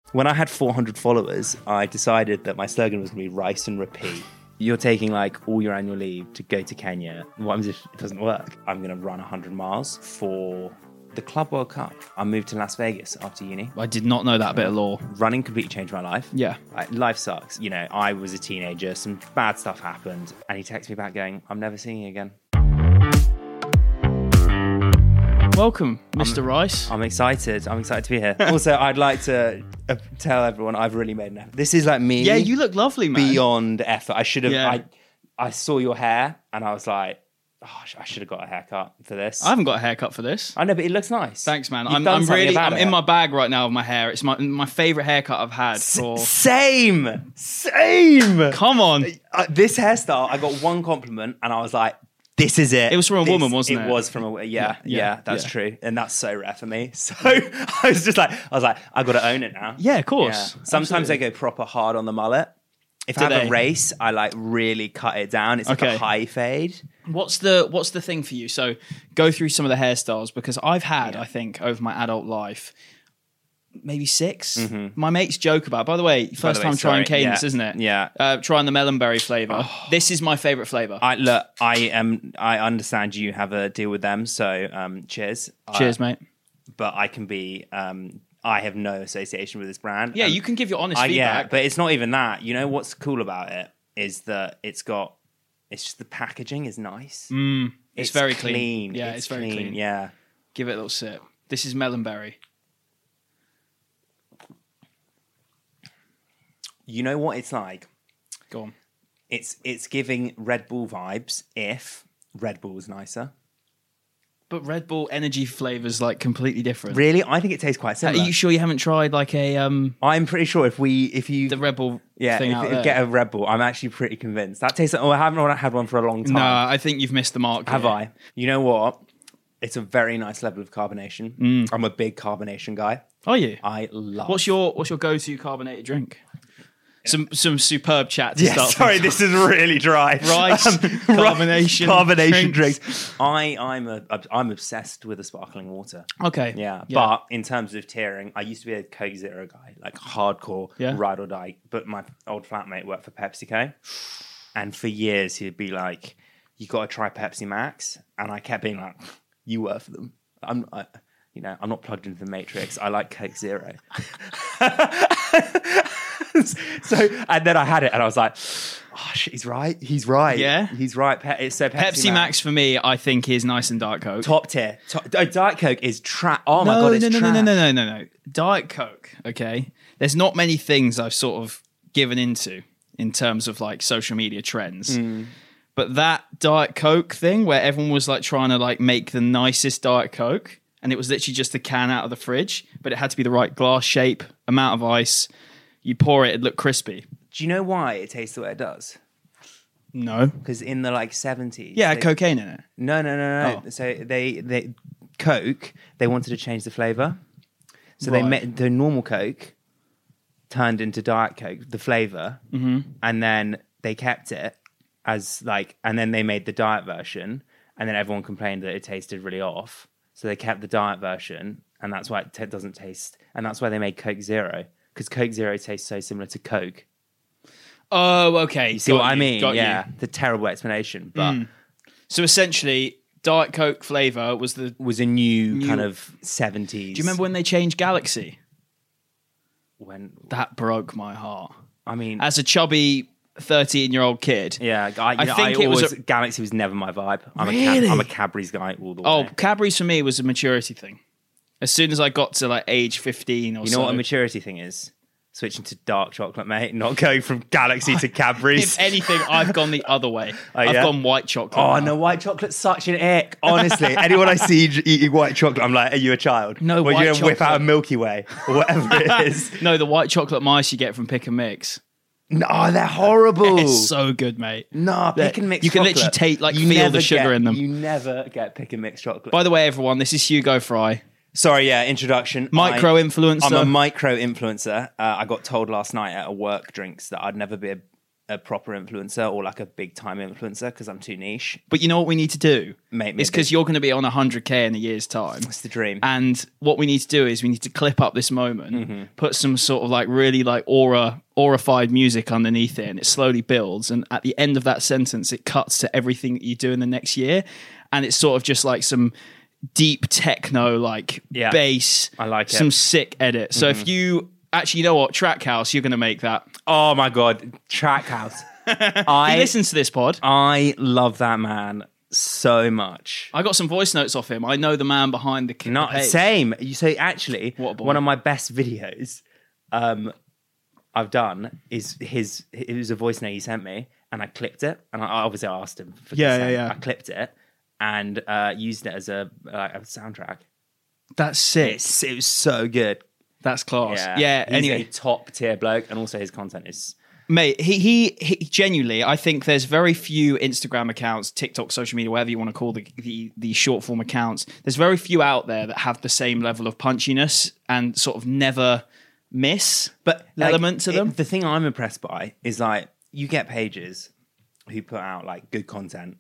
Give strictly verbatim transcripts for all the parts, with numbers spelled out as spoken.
When I had four hundred followers, I decided that my slogan was going to be rice and repeat. You're taking like all your annual leave to go to Kenya. What happens if it doesn't work? I'm going to run one hundred miles for the Club World Cup. I moved to Las Vegas after uni. I did not know that bit of law. Running completely changed my life. Yeah. Like, life sucks. You know, I was a teenager. Some bad stuff happened. And he texted me back going, I'm never seeing you again. Welcome, Mister I'm, Rice. I'm excited. I'm excited to be here. Also, I'd like to uh, tell everyone I've really made an effort. This is like me. Yeah, you look lovely, man. Beyond effort. I should have... Yeah. I, I saw your hair and I was like, oh, I should have got a haircut for this. I haven't got a haircut for this. I know, but it looks nice. Thanks, man. You've I'm, done I'm something really... about I'm it. in my bag right now with my hair. It's my my favourite haircut I've had for... S- same! Same! Come on. Uh, this hairstyle, I got one compliment and I was like, this is it. It was from a This- woman, wasn't it? It was from a yeah, yeah, Yeah, yeah that's yeah. true. And that's so rare for me. So I was just like, I was like, I got to own it now. Yeah, of course. Yeah. Sometimes Absolutely. I go proper hard on the mullet. If Do I have they? a race, I like really cut it down. It's like Okay. a high fade. What's the What's the thing for you? So go through some of the hairstyles, because I've had, Yeah. I think, over my adult life, maybe six. Mm-hmm. My mates joke about. By the way, first way, time trying sorry. Cadence, Yeah. isn't it? Yeah. Uh, trying the melonberry flavour. This is my favourite flavour. I look, I am. I understand you have a deal with them, so um, cheers. Cheers, Uh, mate. But I can be. Um, I have no association with this brand. Yeah, and you can give your honest I, yeah, feedback. but it's not even that. You know what's cool about it is that it's got. It's just the packaging is nice. Mm, it's, very clean. clean. Yeah, it's, very clean. Yeah. Give it a little sip. This is melonberry. You know what it's like? Go on. It's it's giving Red Bull vibes if Red Bull was nicer. But Red Bull energy flavours like completely different. Really? I think it tastes quite Are similar. you sure you haven't tried like a um I'm pretty sure if we if you the Red Bull yeah thing if, out if there? get a Red Bull, I'm actually pretty convinced that tastes. Oh, I haven't had one for a long time. No, I think you've missed the mark. Have here. I? You know what? It's a very nice level of carbonation. Mm. I'm a big carbonation guy. Are you? I love. What's your What's your go to carbonated drink? Some some superb chat to Yeah, start. sorry, things this is really dry. Rice, carbonation, carbonation drinks. drinks. I I'm a I'm obsessed with the sparkling water. off. Okay. Yeah, but in terms of tiering, I used to be a Coke Zero guy, like hardcore, Yeah. ride or die. But my old flatmate worked for PepsiCo, and for years he'd be like, "You got to try Pepsi Max," and I kept being like, "You work for them." I'm, I, you know, I'm not plugged into the Matrix. I like Coke Zero. So, and then I had it, and I was like, "Oh shit, he's right. He's right. Yeah? he's right." Pe- it's so Pepsi, Pepsi Max. Max. for me, I think is nice and Diet Coke. Top tier. Top, oh, Diet Coke is trap. Oh my no, god, it's no, no, trash. no, no, no, no, no, no. Diet Coke. Okay. There's not many things I've sort of given into in terms of like social media trends. Mm. But that Diet Coke thing where everyone was like trying to like make the nicest Diet Coke, and it was literally just a can out of the fridge, but it had to be the right glass shape, amount of ice. You pour it, it looked crispy. Do you know why it tastes the way it does? No. Because in the like seventies, Yeah, they- cocaine in it. No, no, no, no. Oh. So they they Coke they wanted to change the flavor, so they Right. made the normal Coke turned into Diet Coke, the flavor, Mm-hmm. and then they kept it as like, and then they made the diet version, and then everyone complained that it tasted really off, so they kept the diet version, and that's why it t- doesn't taste, and that's why they made Coke Zero, because Coke Zero tastes so similar to Coke. Oh, okay. You see Got what I you, mean? got you. Yeah, the terrible explanation, but. Mm. So essentially, Diet Coke flavour was the... was a new, New- kind of seventies. Do you remember when they changed Galaxy? when? That broke my heart. I mean, As a chubby thirteen-year-old kid. yeah, I, you I know, think I it was always, a- Galaxy was never my vibe. I'm a Really? Cad, I'm a Cadbury's guy all the way. Oh, Cadbury's for me was a maturity thing. As soon as I got to like age fifteen or you know so. what a maturity thing is? Switching to dark chocolate, mate. Not going from Galaxy to Cadbury's. If anything, I've gone the other way. Oh, I've yeah? gone white chocolate. Oh now. no, white chocolate's such an ick. Honestly, anyone I see j- eating white chocolate, I'm like, "Are you a child? No, Or white you're gonna whip out a chocolate. Milky Way or whatever it is." No, the white chocolate mice you get from Pick and Mix. No, they're horrible. It's so good, mate. No, They're- pick and mix. you can chocolate. literally take, like, You feel never the sugar get- in them. You never get pick and mix chocolate. By the way, everyone, this is Hugo Fry, Sorry, yeah, introduction. micro influencer. I'm a micro influencer. Uh, I got told last night at a work drinks that I'd never be a a proper influencer or like a big time influencer because I'm too niche. But you know what we need to do? Mate, it's because you're going to be on one hundred K in a year's time. It's the dream. And what we need to do is we need to clip up this moment, mm-hmm. put some sort of like really like aura, aurified music underneath it, and it slowly builds. And at the end of that sentence, it cuts to everything that you do in the next year. And it's sort of just like some deep techno, like yeah. bass. I like it. Some sick edit. So mm-hmm. if you... Actually, you know what? Trackhouse, you're going to make that. Oh my God. Trackhouse. I He listens to this pod. I love that man so much. I got some voice notes off him. I know the man behind the Not page. Same. You say, actually, What a boy. one of my best videos um, I've done is his, it was a voice note he sent me and I clipped it. And I obviously I asked him for Yeah, consent. yeah, yeah. I clipped it and uh, used it as a, uh, a soundtrack. That's sick. It's, it was so good. That's class. Yeah. Yeah. He's Anyway, a top tier bloke, and also his content is mate, he, he he genuinely, I think there's very few Instagram accounts, TikTok, social media, whatever you want to call the, the the short form accounts. There's very few out there that have the same level of punchiness and sort of never miss, but like, element to them. It, the thing I'm impressed by is like you get pages who put out like good content,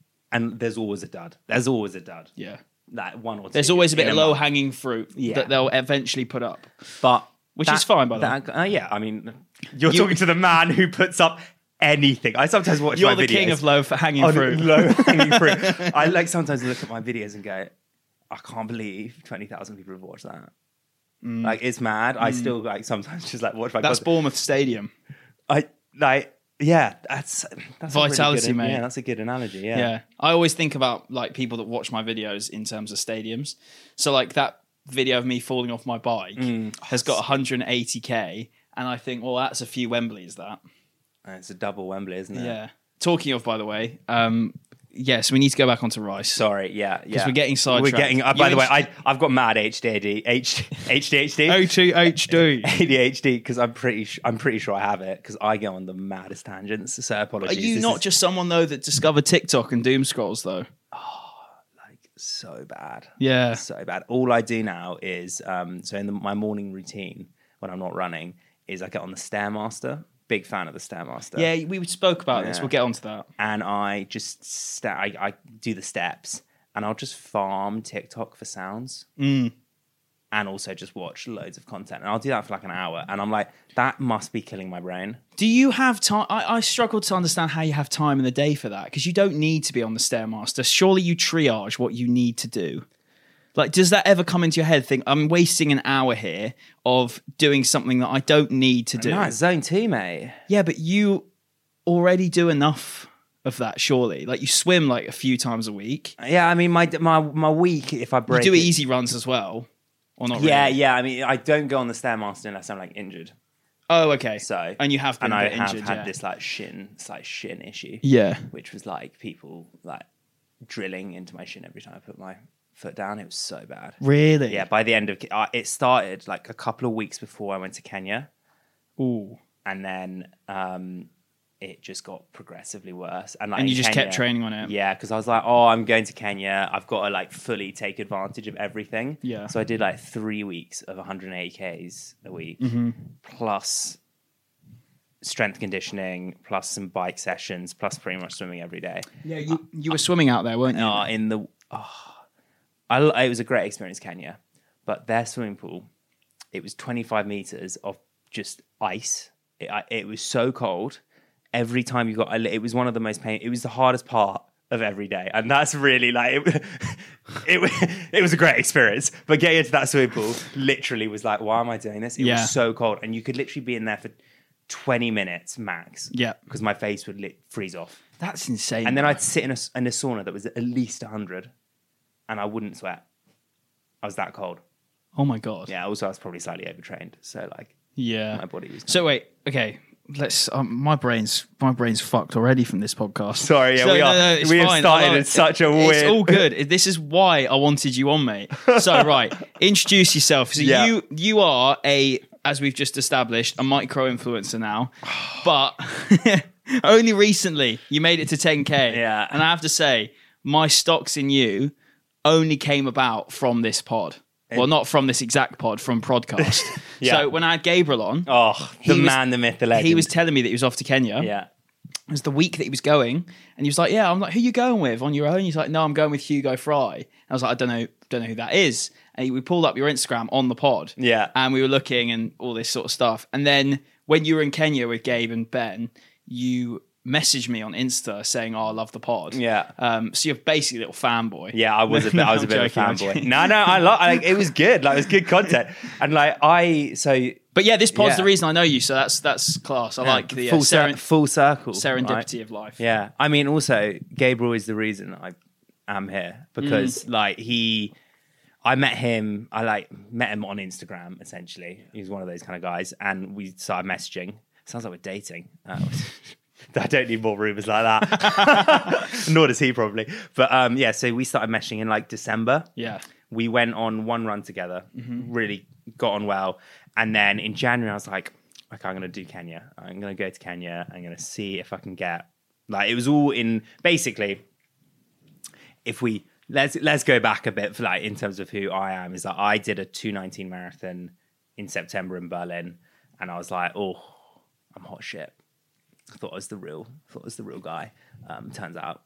and there's always a dud. There's always a dud. Yeah. Like one or two. There's always a bit in of month. low hanging fruit Yeah. that they'll eventually put up. But Which that, is fine, by the way. that, uh, yeah, I mean, you're You- talking to the man who puts up anything. I sometimes watch You're my the videos. king of low hanging on fruit. low hanging fruit. I like sometimes look at my videos and go, I can't believe twenty thousand people have watched that. Mm. Like it's mad. Mm. I still like sometimes just like watch my. That's content. Bournemouth Stadium. I like. Yeah, that's that's Vitality, a really good, mate. Yeah, that's a good analogy. Yeah. Yeah. I always think about like people that watch my videos in terms of stadiums. So like that video of me falling off my bike Mm. has got one hundred eighty K, and I think, well, that's a few Wembleys, that. Uh, It's a double Wembley, isn't it? Yeah. Talking of, by the way, um, yes, we need to go back onto Rice. Sorry, yeah, yeah. we're getting sidetracked. We're getting. Uh, by You the way, int- I I've got mad H D H D, H H D H D. O T H D. A D H D because I'm pretty sh- I'm pretty sure I have it because I go on the maddest tangents. So Are apologies. you This not is, just someone, though, that discovered TikTok and doom scrolls, though? like so bad? Yeah. So bad. All I do now is um so in the, my morning routine when I'm not running is I get on the Stairmaster. Big fan of the Stairmaster. Yeah, we spoke about this. Yeah. We'll get onto that. And I just sta- I, I do the steps and I'll just farm TikTok for sounds. Mm. And also just watch loads of content. And I'll do that for like an hour. And I'm like, that must be killing my brain. Do you have time? I, I struggle to understand how you have time in the day for that because you don't need to be on the Stairmaster. Surely you triage what you need to do. Like, does that ever come into your head? Think, I'm wasting an hour here of doing something that I don't need to do. No, it's zone two, mate. Yeah, but you already do enough of that, surely. Like, you swim like a few times a week. Yeah, I mean, my my my week, if I You break do it, easy runs as well. Or not Yeah, really? yeah. I mean, I don't go on the Stairmaster unless I'm like injured. Oh, okay. So and you have been and a I bit have injured, had yeah. this like shin, it's like shin issue. Yeah. Which was like people like drilling into my shin every time I put my foot down. It was so bad. Really? Yeah. By the end of uh, it started like a couple of weeks before I went to Kenya, Ooh. and then um, it just got progressively worse. And like And you in just Kenya- kept training on it. Yeah, because I was like, oh, I'm going to Kenya. I've got to like fully take advantage of everything. Yeah. So I did like three weeks of one hundred eighty Ks a week, Mm-hmm. plus strength conditioning, plus some bike sessions, plus pretty much swimming every day. Yeah, you, you were swimming out there, weren't you? Uh, in the, oh, I, it was a great experience, Kenya, but their swimming pool, it was twenty-five meters of just ice. It, I, it was so cold. Every time you got, a li- it was one of the most pain. It was the hardest part of every day, and that's really like it. It, was- it was a great experience, but getting into that swimming pool literally was like, why am I doing this? It Yeah. was so cold, and you could literally be in there for twenty minutes max. Yeah. because my face would lit, freeze off, That's insane. and then I'd sit in a, s- in a sauna that was at least one hundred, and I wouldn't sweat. I was that cold. Oh my God. Yeah. Also, I was probably slightly overtrained, so like Yeah. my body was. So wait, okay. Let's. Um, my brain's my brain's fucked already from this podcast. Sorry, yeah, So, we no, are. no, it's we have fine. started I love in it. such a It's weird. all good. This is why I wanted you on, mate. So right, introduce yourself. So Yeah. you you are a, as we've just established, a micro influencer now, but only recently you made it to ten K. Yeah. and I have to say, my stocks in you only came about from this pod. Well, not from this exact pod, from podcast. Yeah. So when I had Gabriel on, Oh, the He was- man, the myth, the legend. he was telling me that he was off to Kenya. Yeah. It was the week that he was going, and he was like, "Yeah." I'm like, "Who you going with on your own?" He's like, "No, I'm going with Hugo Fry." And I was like, "I don't know, don't know who that is." And he, we pulled up your Instagram on the pod, Yeah. and we were looking and all this sort of stuff. And then when you were in Kenya with Gabe and Ben, you messaged me on Insta saying, "Oh, I love the pod." Yeah. Um, so you're basically a little fanboy. Yeah, I was a bit, I was a I'm bit of a joking, I'm fanboy. joking. No, no, I like. Like, it was good. Like, it was good content, and like I so. But yeah, this pod's Yeah. the reason I know you, so that's that's class. I like the uh, full, cir- seren- full circle serendipity right? of life. Yeah, I mean, also Gabriel is the reason I am here because Mm. like he, I met him. I like met him on Instagram. Essentially, he's one of those kind of guys, and we started messaging. Sounds like we're dating. Uh, I don't need more rumors like that. Nor does he probably. But um, yeah, so we started meshing in like December. Yeah. We went on one run together, Mm-hmm. really got on well. And then in January, I was like, okay, I'm going to do Kenya. I'm going to go to Kenya. I'm going to see if I can get, like, it was all in, basically, if we, let's let's go back a bit for like, in terms of who I am, is that I did a two nineteen marathon in September in Berlin. And I was like, oh, I'm hot shit. I thought I was the real, thought I was the real guy. Um, turns out,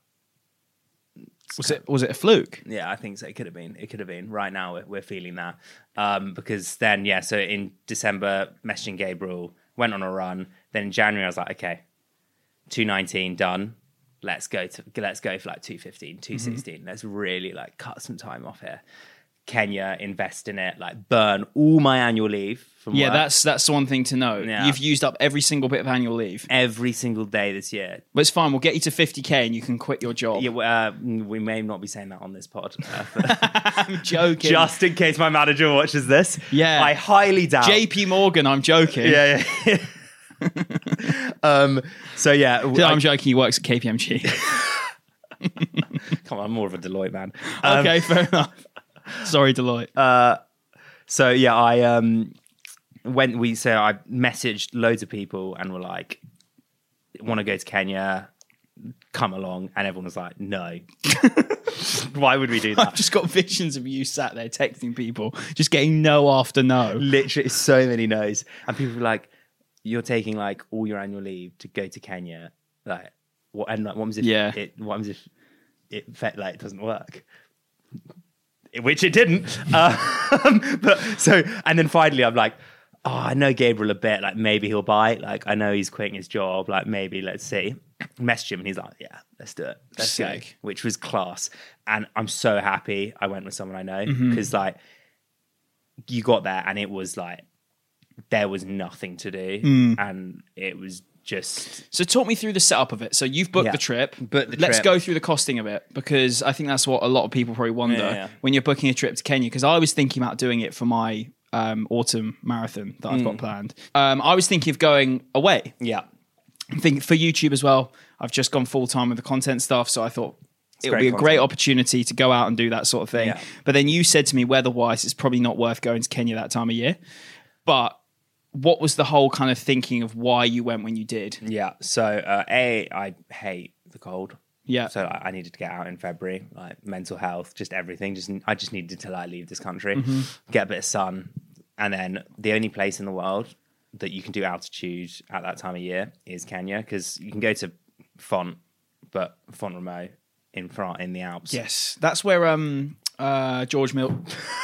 Was it was it a fluke? yeah, I think so. It could have been. It could have been. Right now, we're, we're feeling that um, because then, yeah. So in December, messaging Gabriel, went on a run. Then in January, I was like, okay, two nineteen done. Let's go to let's go for like two fifteen, two sixteen. Mm-hmm. Let's really like cut some time off here. Kenya, invest in it, like burn all my annual leave from Yeah, work that's that's the one thing to know. Yeah. You've used up every single bit of annual leave. every single day this year. But it's fine. We'll get you to fifty K and you can quit your job. Yeah, uh, we may not be saying that on this pod. Uh, but I'm joking. just in case my manager watches this. Yeah. I highly doubt. J P Morgan, I'm joking. Yeah, yeah. um. So yeah, I'm I- joking. He works at K P M G. come on, I'm more of a Deloitte man. Um, Okay, fair enough. Sorry, Deloitte. So yeah, I um when we so I messaged loads of people and were like, want to go to Kenya, come along, and everyone was like, no. Why would we do I've that? just got visions of you sat there texting people, just getting no after no. Literally so many no's, and people were like, you're taking like all your annual leave to go to Kenya, like what? And like, what was if Yeah. it? What was if it felt like it doesn't work? Which it didn't. Um, but so, and then finally, I'm like, oh, I know Gabriel a bit. Like maybe he'll bite. Like I know he's quitting his job. Like maybe let's see. Message him, and he's like, yeah, let's do it. Let's go. Sick. Which was class, and I'm so happy I went with someone I know Mm-hmm. because like you got there, and it was like there was nothing to do, Mm. and it was just So talk me through the setup of it. So you've booked Yeah. the trip. Booked the Let's trip. go through the costing of it because I think that's what a lot of people probably wonder Yeah, yeah. when you're booking a trip to Kenya. Because I was thinking about doing it for my um, autumn marathon that Mm. I've got planned. Um, I was thinking of going away. yeah. I think for YouTube as well. I've just gone full time with the content stuff, so I thought it would great be a great content. opportunity to go out and do that sort of thing. Yeah. But then you said to me, weather-wise, it's probably not worth going to Kenya that time of year. But what was the whole kind of thinking of why you went when you did? Yeah. So, uh, A, I hate the cold. Yeah. So I, I needed to get out in February, like mental health, just everything. Just I just needed to like leave this country, Mm-hmm. get a bit of sun, and then the only place in the world that you can do altitude at that time of year is Kenya because you can go to Font, but Font Romeu in France in the Alps. Yes, that's where um uh George Mill.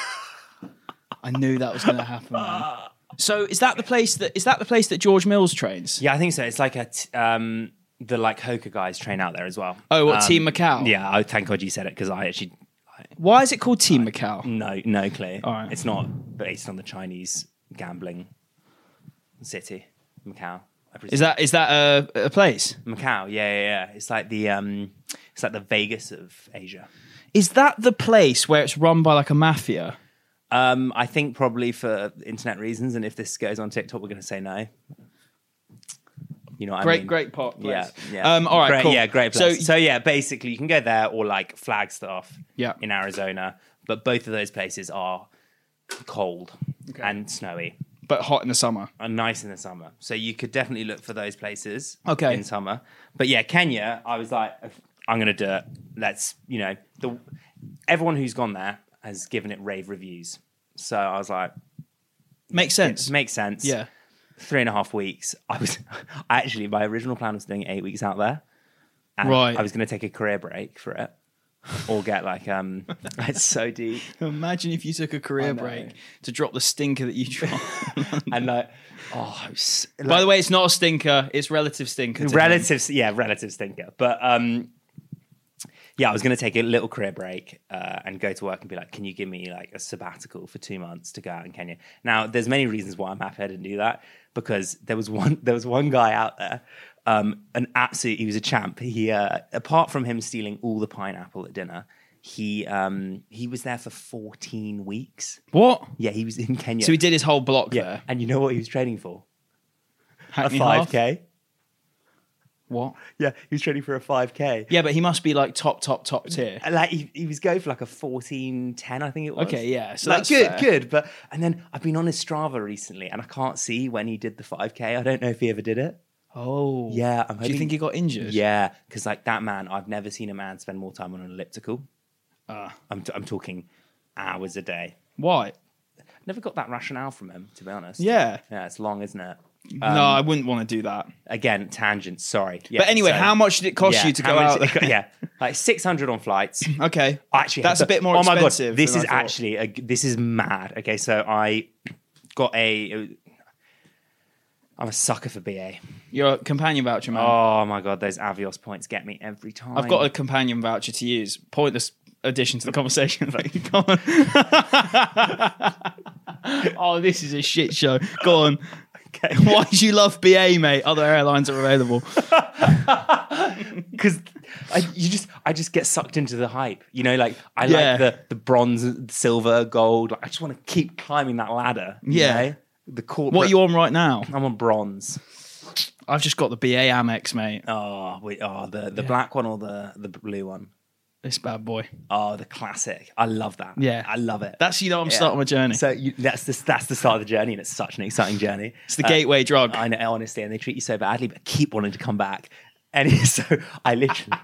I knew that was going to happen. Man. So is that the place that is that the place that George Mills trains? Yeah, I think so. It's like a t- um the like Hoka guys train out there as well. Oh, what, Um, Team Macau? Yeah, I thank God you said it because I actually Why is it called Team Macau? no no clue. All right. It's not based on the Chinese gambling city, Macau. I presume. Is that is that a, a place? Macau? Yeah, yeah, yeah. It's like the um, it's like the Vegas of Asia. Is that the place where it's run by like a mafia? Um, I think probably for internet reasons, and if this goes on TikTok, we're going to say no. You know what Great, I mean? great pot. Place. Yeah, yeah. Um, all right, great, cool. Yeah, great So, place. So, yeah, basically, you can go there or like Flagstaff Yeah. in Arizona, but both of those places are cold and snowy but hot in the summer. and nice in the summer. So you could definitely look for those places Okay. in summer. But yeah, Kenya, I was like, I'm going to do it. Let's, you know, the everyone who's gone there has given it rave reviews. So I was like, Makes sense. makes sense. Yeah. three and a half weeks. I was actually, my original plan was doing eight weeks out there. And Right. I was going to take a career break for it. Or get like, um, it's so deep. Imagine if you took a career know. break to drop the stinker that you dropped. And like, oh, it was, like, By the way, it's not a stinker. It's relative stinker. to him. relative, yeah, relative stinker. But um, yeah, I was going to take a little career break uh, and go to work and be like, can you give me like a sabbatical for two months to go out in Kenya? Now, there's many reasons why I'm happy I didn't do that, because there was one, there was one guy out there, um, an absolute, he was a champ. He, uh, apart from him stealing all the pineapple at dinner, he um, he was there for fourteen weeks. What? Yeah, he was in Kenya. So he did his whole block yeah, there. and you know what he was training for? Hack A me half? five K. What? Yeah, he was training for a five K. Yeah, but he must be like top, top, top tier. And, like he, he was going for like a fourteen ten, I think it was. Okay, yeah, so like that's good, fair. good. But and then I've been on his Strava recently, and I can't see when he did the five K. I don't know if he ever did it. Oh. Yeah, I'm Do you hoping- think he got injured? Yeah, because like that man, I've never seen a man spend more time on an elliptical. Ah. I'm t- I'm talking hours a day. Why? Never got that rationale from him, to be honest. Yeah. yeah, it's long, isn't it? no, I wouldn't want to do that. Again, tangent. Sorry. Yeah, But anyway, so- how much did it cost yeah, you to how go much out did it there? co- Yeah, like six hundred on flights. Okay. Actually, That's a bit more oh my expensive God, this than is I thought. actually a, this is mad. Okay, so I got a. I'm a sucker for B A. You're a companion voucher, man. Oh my God, those Avios points get me every time. I've got a companion voucher to use. Pointless addition to the conversation. Go on. Oh, this is a shit show. Go on. Okay. Why do you love B A, mate? Other airlines are available. Because I you just I just get sucked into the hype. You know, like I Yeah. like the the bronze, silver, gold. Like, I just want to keep climbing that ladder. you Yeah. know? The corporate. What are you on right now? I'm on bronze. I've just got the B A Amex, mate. Oh, wait, oh, the the black one or the the blue one? This bad boy. Oh, the classic. I love that. Yeah. I love it. That's, you know, I'm Yeah. starting my journey. So you, that's the that's the start of the journey, and it's such an exciting journey. It's the Uh, gateway drug. I know, honestly, and they treat you so badly, but keep wanting to come back. And so I literally,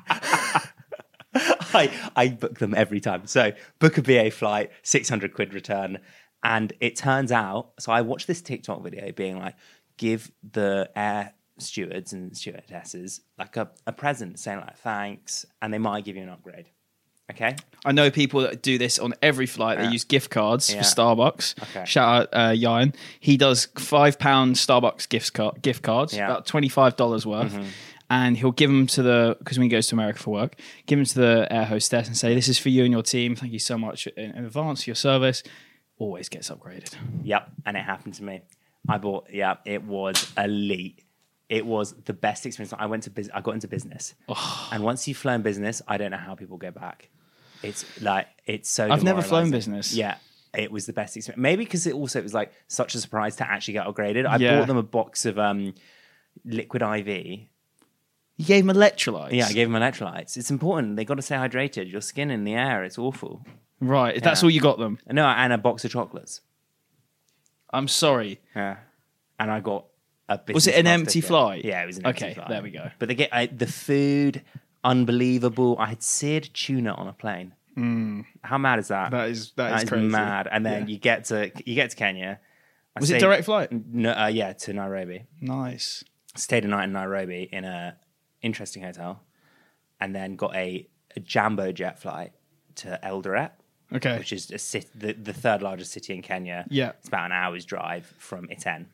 I I book them every time. So book a B A flight, six hundred quid return, and it turns out. So I watched this TikTok video being like, give the air stewards and stewardesses like a, a present, saying like thanks, and they might give you an upgrade. Okay. I know people that do this on every flight. They Yeah. use gift cards Yeah. for Starbucks. Okay. Shout out uh, Jan. He does five pound Starbucks gift card gift cards, Yeah. about twenty five dollars worth, and he'll give them to the because when he goes to America for work, give them to the air hostess and say, "This is for you and your team. Thank you so much in, in advance for your service." Always gets upgraded. Yep, and it happened to me. I bought. Yeah, it was elite. It was the best experience. I went to business. I got into business, and once you've flown business, I don't know how people go back. It's like it's so. I've never flown demoralising. business. Yeah, it was the best experience. Maybe because it also it was like such a surprise to actually get upgraded. I Yeah. bought them a box of um, liquid I V. You gave him electrolytes. Yeah, I gave them electrolytes. It's important. They got to stay hydrated. Your skin in the air. It's awful. Right. That's Yeah. all you got them. No, and a box of chocolates. I'm sorry. Yeah, and I got a. Was it business an class empty ticket. flight? Yeah, it was an empty Okay, flight. there we go. But they get I, the food, unbelievable. I had seared tuna on a plane. How mad is that? That is- that is crazy. mad. And then Yeah. you get to you get to Kenya. I Was it stayed- direct flight? No, uh, yeah, to Nairobi. Nice. Stayed a night in Nairobi in a interesting hotel, and then got a, a jumbo jet flight to Eldoret, Okay. which is a cit- the, the third largest city in Kenya. Yeah. It's about an hour's drive from Iten.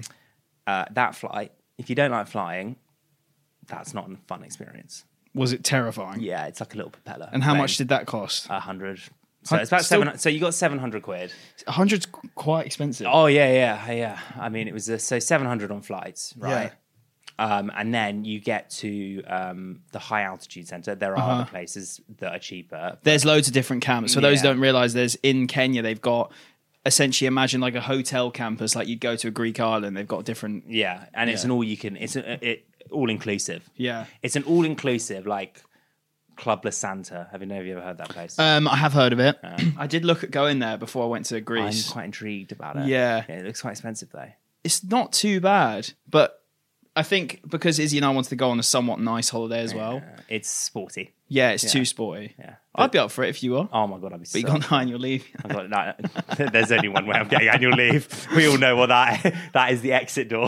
Uh, that flight, if you don't like flying, that's not a fun experience. Was it terrifying? Yeah, it's like a little propeller. And how plane. much did that cost? A hundred. So Hun- it's about still- seven. So you got seven hundred quid. A hundred's quite expensive. Oh yeah, yeah, yeah. I mean, it was uh, so seven hundred on flights, right? Um, and then you get to um, the high altitude center. There are Uh-huh. other places that are cheaper. There's loads of different camps. For those who Yeah. don't realize, there's in Kenya, they've got essentially imagine like a hotel campus, like you'd go to a Greek island. They've got different. Yeah, and it's Yeah. an all you can. It's a, it all inclusive. Yeah. It's an all inclusive like Club La Santa. Have you, have you ever heard that place? Um, I have heard of it. I did look at going there before I went to I'm Greece. quite intrigued about it. Yeah. yeah, it looks quite expensive though. It's not too bad, but I think because Izzy and I wanted to go on a somewhat nice holiday as well. Uh, it's sporty. Yeah, it's Yeah. too sporty. Yeah. I'd be up for it if you are. Oh my god, I'd be But so. you got nine, you'll leave. I've got that. There's only one way I'm getting annual leave. We all know what that that is the exit door.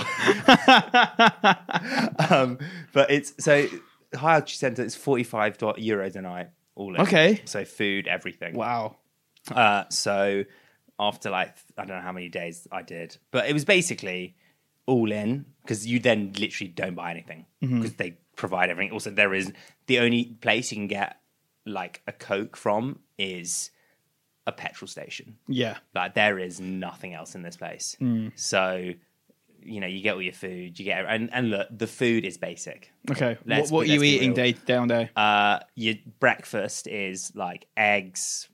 um, but it's so high altitude centre. It's forty-five euros a night all in. Okay. So food, everything. Wow. Uh, so after like I don't know how many days I did, but it was basically all in because you then literally don't buy anything because Mm-hmm. they provide everything. Also, there is the only place you can get like a Coke from is a petrol station. Yeah. Like there is nothing else in this place. Mm. So, you know, you get all your food, you get and and look, the food is basic. Okay. Let's what what be- are you let's be eating real. day down day? Uh, your breakfast is like eggs,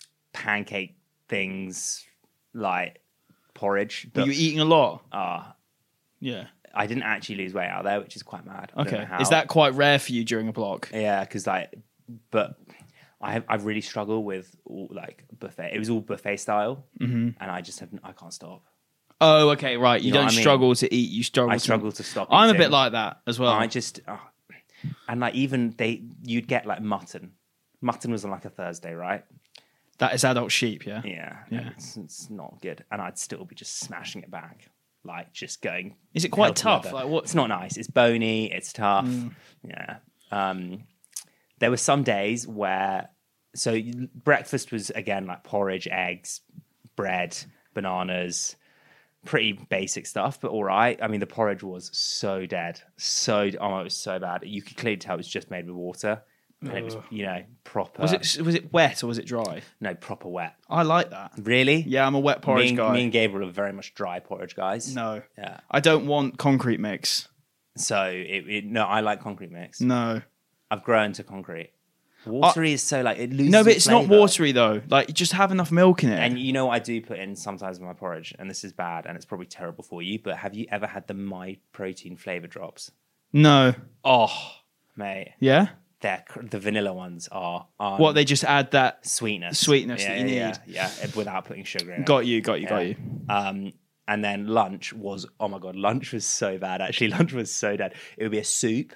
pancake things, like porridge. Were you eating a lot? Ah, Yeah. I didn't actually lose weight out there, which is quite mad. I don't Okay. know how. Is that quite rare for you during a block? Yeah, because like, but I have, I really struggle with all, like buffet. It was all buffet style, mm-hmm. and I just have I can't stop. Oh, okay, right. You, You know don't what I mean? struggle to eat. You struggle. I to... struggle to stop. I'm a eating. bit like that as well. I just oh. and like even they you'd get like mutton. Mutton was on like a Thursday, right? That is adult sheep, yeah. Yeah, Yeah. It's, it's not good, and I'd still be just smashing it back, like just going. Is it quite hell to tough? leather. Like what? It's not nice. It's bony. It's tough. Mm. Yeah. Um, there were some days where so you- breakfast was again like porridge, eggs, bread, bananas, pretty basic stuff, but all right. I mean, the porridge was so dead, so oh, it was so bad. You could clearly tell it was just made with water, and it was Ugh. you know proper. Was it was it wet or was it dry? no proper wet? I like that. Really? Yeah, I'm a wet porridge me and, guy. Me and Gabriel are very much dry porridge guys. No, Yeah. I don't want concrete mix. So it, it no, I like concrete mix. No, I've grown to concrete. Watery is so like it loses. no, but its it's not flavour. watery though. Like just have enough milk in it. And you know what I do put in sometimes in my porridge, and this is bad, and it's probably terrible for you. But have you ever had the My Protein flavor drops? no, Oh, mate, yeah. they're cr- the vanilla ones are, are What they just add that. sweetness, sweetness yeah, that you yeah, need. yeah, yeah, without putting sugar in. Got it. you, got you, got Yeah. you. Um, and then lunch was oh my god, lunch was so bad. Actually, lunch was so bad. It would be a soup,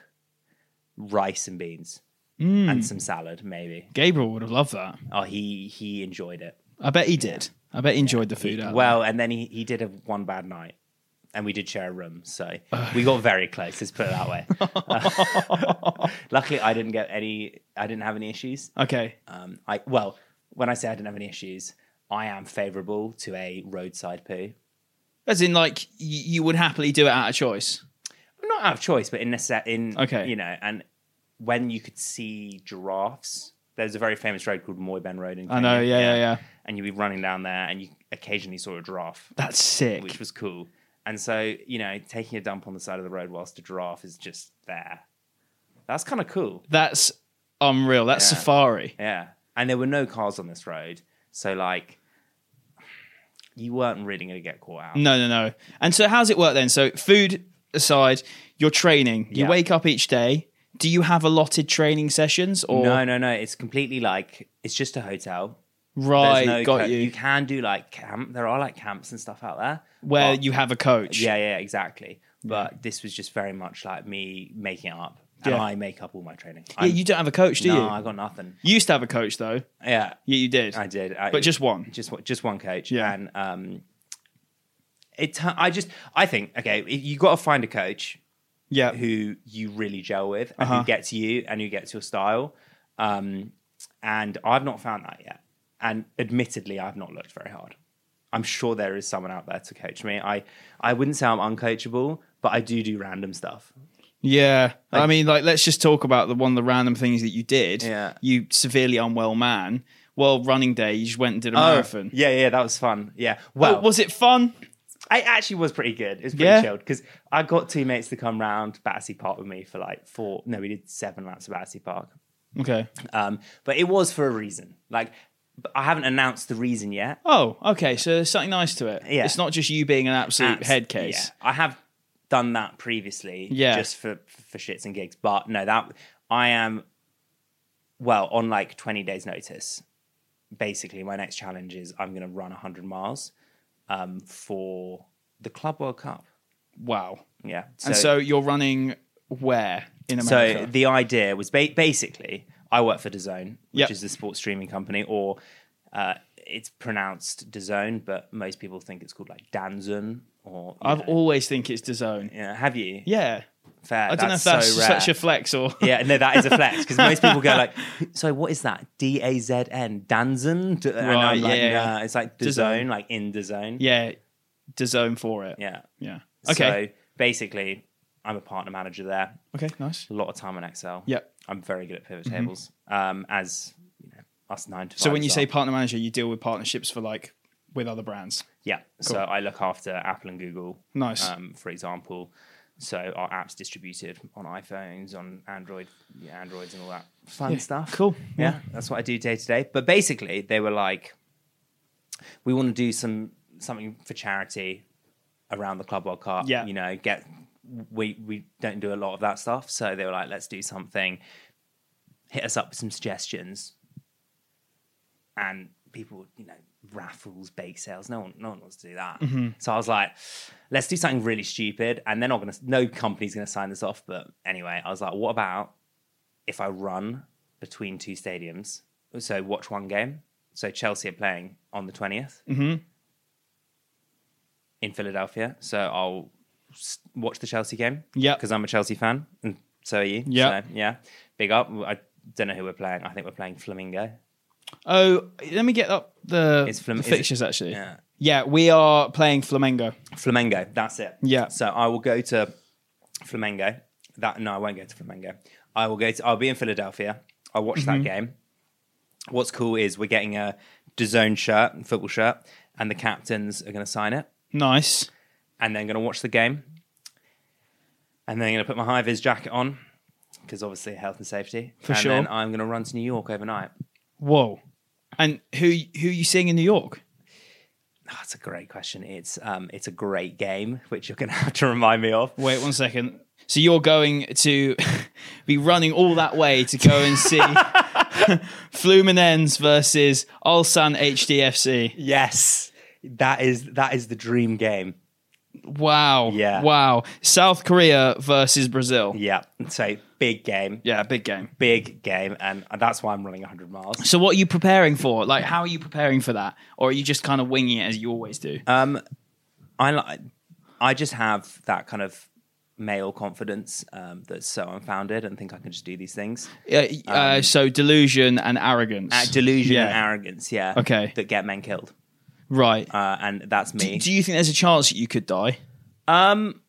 rice and beans, Mm. and some salad, maybe. Gabriel would have loved that. Oh, he he enjoyed it. I bet he did. I bet he enjoyed the food. He- out well, and then he, he did have one bad night, and we did share a room, so we got very close. Let's put it that way. Uh, luckily, I didn't get any. I didn't have any issues. there. Okay. Um, I well, when I say I didn't have any issues, I am favourable to a roadside poo. As in, like, y- you would happily do it out of choice. Not out of choice, but in a set in Okay. you know, and when you could see giraffes. There's a very famous road called Moyben Road in I know, Kenya, yeah, yeah, yeah. And you'd be running down there, and you occasionally saw a giraffe. That's sick. Which was cool. And so, you know, taking a dump on the side of the road whilst a giraffe is just there. That's kind of cool. That's unreal. That's Yeah. safari. Yeah. And there were no cars on this road. So, like, you weren't really going to get caught out. No, no, no. And so, how's it work then? So, food aside, you're training. You Yeah. wake up each day. Do you have allotted training sessions or No, no, no. It's completely like, it's just a hotel. right? There's no got co- you. You can do like camp. There are like camps and stuff out there. Where But- you have a coach. Yeah, yeah, exactly. But this was just very much like me making it up. And Yeah. I make up all my training. Yeah, you don't have a coach, do no, you? I got nothing. You used to have a coach though. Yeah, Yeah, you did. I did. I, But just one. Just one- just one coach. Yeah. And um, it. I just I think okay, you got to find a coach Yeah. who you really gel with and Uh-huh. who gets you and who gets your style. Um, and I've not found that yet. And admittedly, I've not looked very hard. I'm sure there is someone out there to coach me. I I wouldn't say I'm uncoachable, but I do do random stuff. Yeah. I Like- mean, like, let's just talk about the one of the random things that you did. Yeah. You severely unwell man. Well, running day, you just went and did a marathon. yeah, yeah, that was fun. Yeah. Well, Well, was it fun? I actually was pretty good. It was pretty Yeah? chilled because I got two mates to come round Battersea Park with me for like four. No, we did seven laps of Battersea Park. Okay. Um, but it was for a reason. Like, but I haven't announced the reason yet. Oh, okay. So there's something nice to it. Yeah. It's not just you being an absolute Abs- head case. Yeah. I have done that previously, Yeah. just for for shits and gigs. But no, that I am well on like twenty days' notice. Basically, my next challenge is I'm going to run one hundred miles um, for the Club World Cup. Wow. Yeah. And so you're running where in So America? the idea was ba- basically, I work for DAZN, which Yep. is the sports streaming company, or uh, it's pronounced DAZN, but most people think it's called like Danzon. Or you I've know. always think it's DAZN. Yeah, have you? Yeah. Fair. I don't know if that's so rare. such a flex or... Yeah, no, that is a flex because most people go like, "So what is that? D A Z N, Danzon?" And Right, I'm like, yeah. nah, it's like DAZN. DAZN, like in DAZN. Yeah, DAZN for it. Yeah. Yeah. Okay. So basically, I'm a partner manager there. Okay, nice. A lot of time on Excel. Yep. I'm very good at pivot tables. Um, as you know, us nine to five. So when you say partner manager, you deal with partnerships for like with other brands. yeah, so I look after Apple and Google. Nice. Um, for example, so our apps distributed on iPhones, on Android, yeah, Androids, and all that fun Yeah, stuff. cool. Yeah, Yeah. that's what I do day to day. But basically, they were like, we want to do some something for charity around the Club World Cup. Yeah. You know, get we we don't do a lot of that stuff, so they were like, let's do something. Hit us up with some suggestions, and people, you know, raffles, bake sales. No one, no one wants to do that. Mm-hmm. So I was like, let's do something really stupid, and they're not gonna. No company's gonna sign this off. But anyway, I was like, what about if I run between two stadiums? So watch one game. So Chelsea are playing on the twentieth Mm-hmm. in Philadelphia. So I'll s- watch the Chelsea game. Yeah. because I'm a Chelsea fan, and so are you. Yeah. So, yeah. Big up. I don't know who we're playing. I think we're playing Flamingo. Oh, let me get up the, It's Flam- the is it- fixtures actually. Yeah. Yeah, we are playing Flamengo. Flamengo, that's it. Yeah. So I will go to Flamengo. That no, I won't go to Flamengo. I will go to. I'll be in Philadelphia. I'll watch Mm-hmm. that game. What's cool is we're getting a DAZN shirt, football shirt, and the captains are going to sign it, Nice. and then going to watch the game, and then going to put my high vis jacket on because obviously health and safety. For and sure. then I'm going to run to New York overnight. Whoa. And who who are you seeing in New York? That's a great question. It's um, it's a great game, which you're going to have to remind me of. Wait one second. So you're going to be running all that way to go and see Fluminense versus Ulsan H D F C. Yes, that is that is the dream game. Wow. Yeah. Wow. South Korea versus Brazil. Yeah, so big game, Yeah, big game. big game, and that's why I'm running one hundred miles. So what are you preparing for? Like, how are you preparing for that? Or are you just kind of winging it as you always do? Um, I like, I just have that kind of male confidence um, that's so unfounded, and think I can just do these things. Uh, uh, so delusion and arrogance. Uh, delusion Yeah. and arrogance, yeah. Okay. that get men killed, Right. uh, and that's do, me. do you think there's a chance that you could die? Um,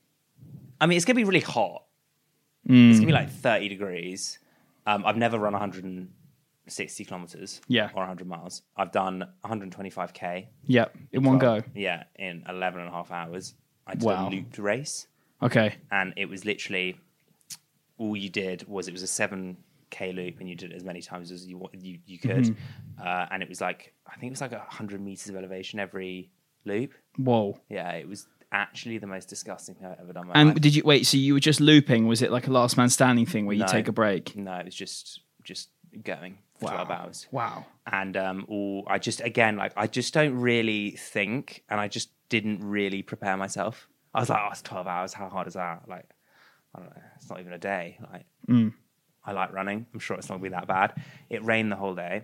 I mean, it's gonna be really hot. Mm. It's gonna be like thirty degrees. Um, I've never run one hundred sixty kilometers, Yeah. or one hundred miles. I've done one hundred twenty-five k. Yep. In one go. Yeah, in eleven and a half hours. I did Wow. a looped race, Okay. and it was literally all you did was it was a seven k loop, and you did it as many times as you wa- you, you could, Mm-hmm. uh, and it was like I think it was like a hundred meters of elevation every loop. Whoa. Yeah, it was actually the most disgusting thing I've ever done in my And life. did you wait? So you were just looping? Was it like a last man standing thing where you No. take a break? No, it was just just going for Wow. twelve hours. Wow. And um, all I just again like I just don't really think, and I just didn't really prepare myself. I was like, oh, it's twelve hours. How hard is that? Like, I don't know. It's not even a day. Like, Mm. I like running. I'm sure it's not gonna be that bad. It rained the whole day.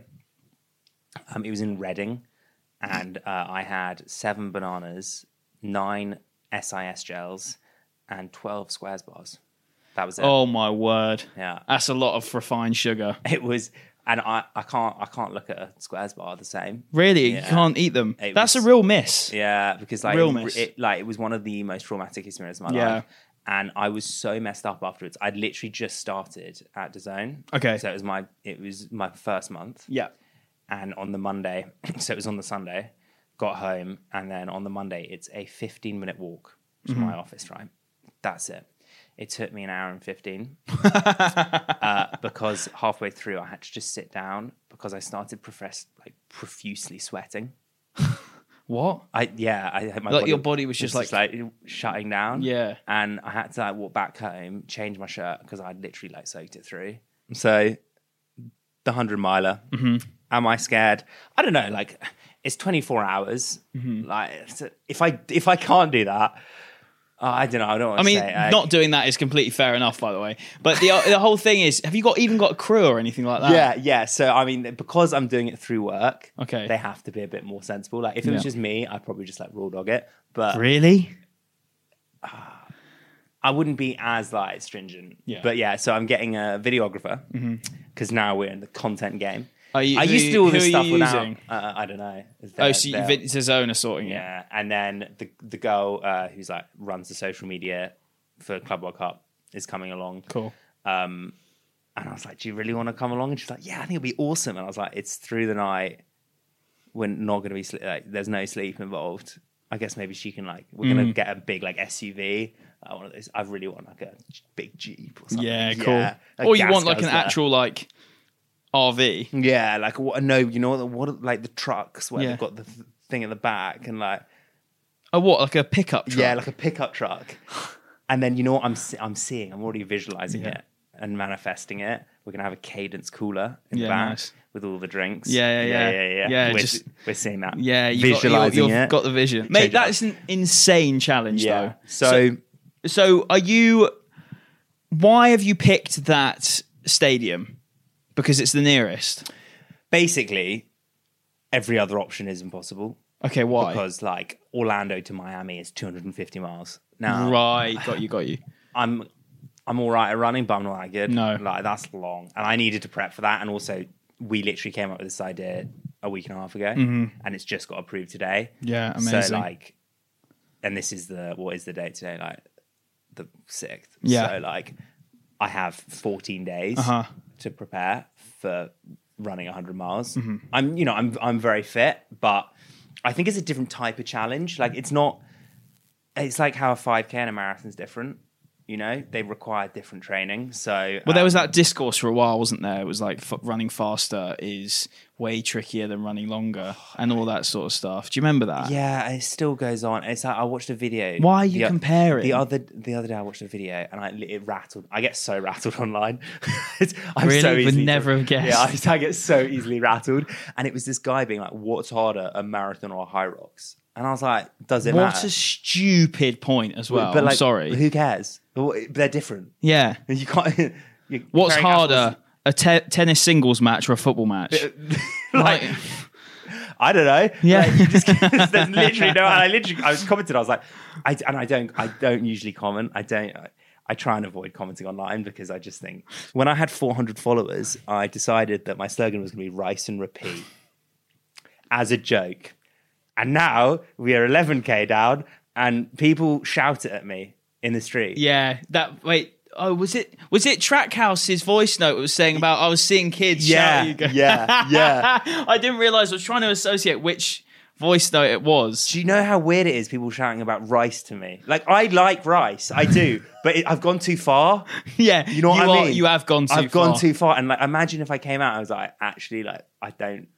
Um, it was in Reading, and uh, I had seven bananas, nine S I S gels, and twelve squares bars. That was it. Oh my word. Yeah. That's a lot of refined sugar. It was, and I, I can't I can't look at a squares bar the same. Really? Yeah. You can't eat them. It That's was- a real miss. Yeah, because like Real it, miss. it like it was one of the most traumatic experiences of my Yeah. life, and I was so messed up afterwards. I'd literally just started at DAZN. Okay. so it was my it was my first month, Yeah. and on the Monday, so it was on the Sunday, got home, and then on the Monday it's a fifteen minute walk to Mm-hmm. my office. Right, that's it. It took me an hour and fifteen uh, because halfway through I had to just sit down because I started profess like profusely sweating. What? I yeah, I had my Like your body was just like- like shutting down. Yeah. and I had to like walk back home, change my shirt because I literally like soaked it through. So the hundred miler. Mm-hmm. Am I scared? I don't know. Like it's twenty four hours. Mm-hmm. Like so if I if I can't do that, Oh, I don't know. I don't want I to mean, say. Like, not doing that is completely fair enough, by the way. But the the whole thing is, have you got even got a crew or anything like that? Yeah, yeah. So I mean, because I'm doing it through work, Okay. they have to be a bit more sensible. Like if it was Yeah. just me, I'd probably just like raw dog it. But Really? I wouldn't be as like stringent. Yeah. But yeah, so I'm getting a videographer because now we're in the content game. Are you, I who- used to do all who this are stuff you without. using? Uh, I don't know. Oh, They're- so you, they're- it's a zone of sorting it. yeah, and then the the girl uh, who's like runs the social media for Club World Cup is coming along. Cool. Um, and I was like, "Do you really want to come along?" And she's like, "Yeah, I think it'll be awesome." And I was like, "It's through the night. We're not going to be sleep. Like, there's no sleep involved. I guess maybe she can like. We're going to get a big like S U V. Uh, one of those. I really want like a big Jeep or something. Yeah, cool. a Or you gas want like an guzzler. actual like R V. Yeah, like what? No, you know what? What like the trucks where Yeah. they've got the th- thing in the back and like Oh, what? Like a pickup truck? yeah, like a pickup truck. And then you know what I'm se- I'm seeing? I'm already visualizing Yeah. it and manifesting it. We're gonna have a Cadence cooler in Yeah, the back nice. with all the drinks. Yeah, yeah, yeah. yeah, yeah. Yeah, we're, just- we're seeing that. Yeah, you got, visualizing you're, you've it. got the vision. Mate, Change it up. that's an insane challenge, yeah. though. So, So are you... Why have you picked that stadium? Because it's the nearest. basically, every other option is impossible Okay, why? because like Orlando to Miami is two hundred fifty miles. Now, Right, got you, got you. I'm I'm all right at running, but I'm not that good. No. Like that's long, and I needed to prep for that. And also, we literally came up with this idea a week and a half ago, and it's just got approved today. Yeah, amazing. So like, and this is the what is the date today? Like the sixth. Yeah. So like, I have fourteen days Uh-huh. to prepare for running one hundred miles. Mm-hmm. I'm you know I'm I'm very fit, but I think it's a different type of challenge. Like it's not. It's like how a five K and a marathon is different. You know, they require different training. So, Well, there was um, that discourse for a while, wasn't there? It was like f- running faster is way trickier than running longer and all that sort of stuff. Do you remember that? Yeah, it still goes on. It's like I watched a video. Why are you the, o- comparing? The other the other day, I watched a video and I it rattled. I get so rattled online. It's- I'm Really? so Would easily never have guessed. Yeah, I, I get so easily rattled. And it was this guy being like, "What's harder, a marathon or a high rocks?" And I was like, "Does it What matter?" a stupid point as well. but I'm like, sorry. Who cares? But they're different. Yeah. You can't. You're What's comparing apples- harder, a te- tennis singles match or a football match? like, Like- I don't know. Yeah. Like, you just, there's literally no. I literally, I was commenting. I was like, I and I don't, I don't usually comment. I don't. I, I try and avoid commenting online because I just think when I had four hundred followers, I decided that my slogan was going to be rice and repeat as a joke. And now we are eleven K down, and people shout it at me in the street. Yeah, that wait. Oh, was it was it Trackhouse's voice note was saying about I was seeing kids Yeah, shout at you guys. yeah, yeah. I didn't realize I was trying to associate which voice note it was. Do you know how weird it is? People shouting about rice to me. Like I like rice, I do, but it, I've gone too far. Yeah, You know what you I are- mean? You have gone too I've far. gone too far, and like, imagine if I came out, I was like, actually, like, I don't.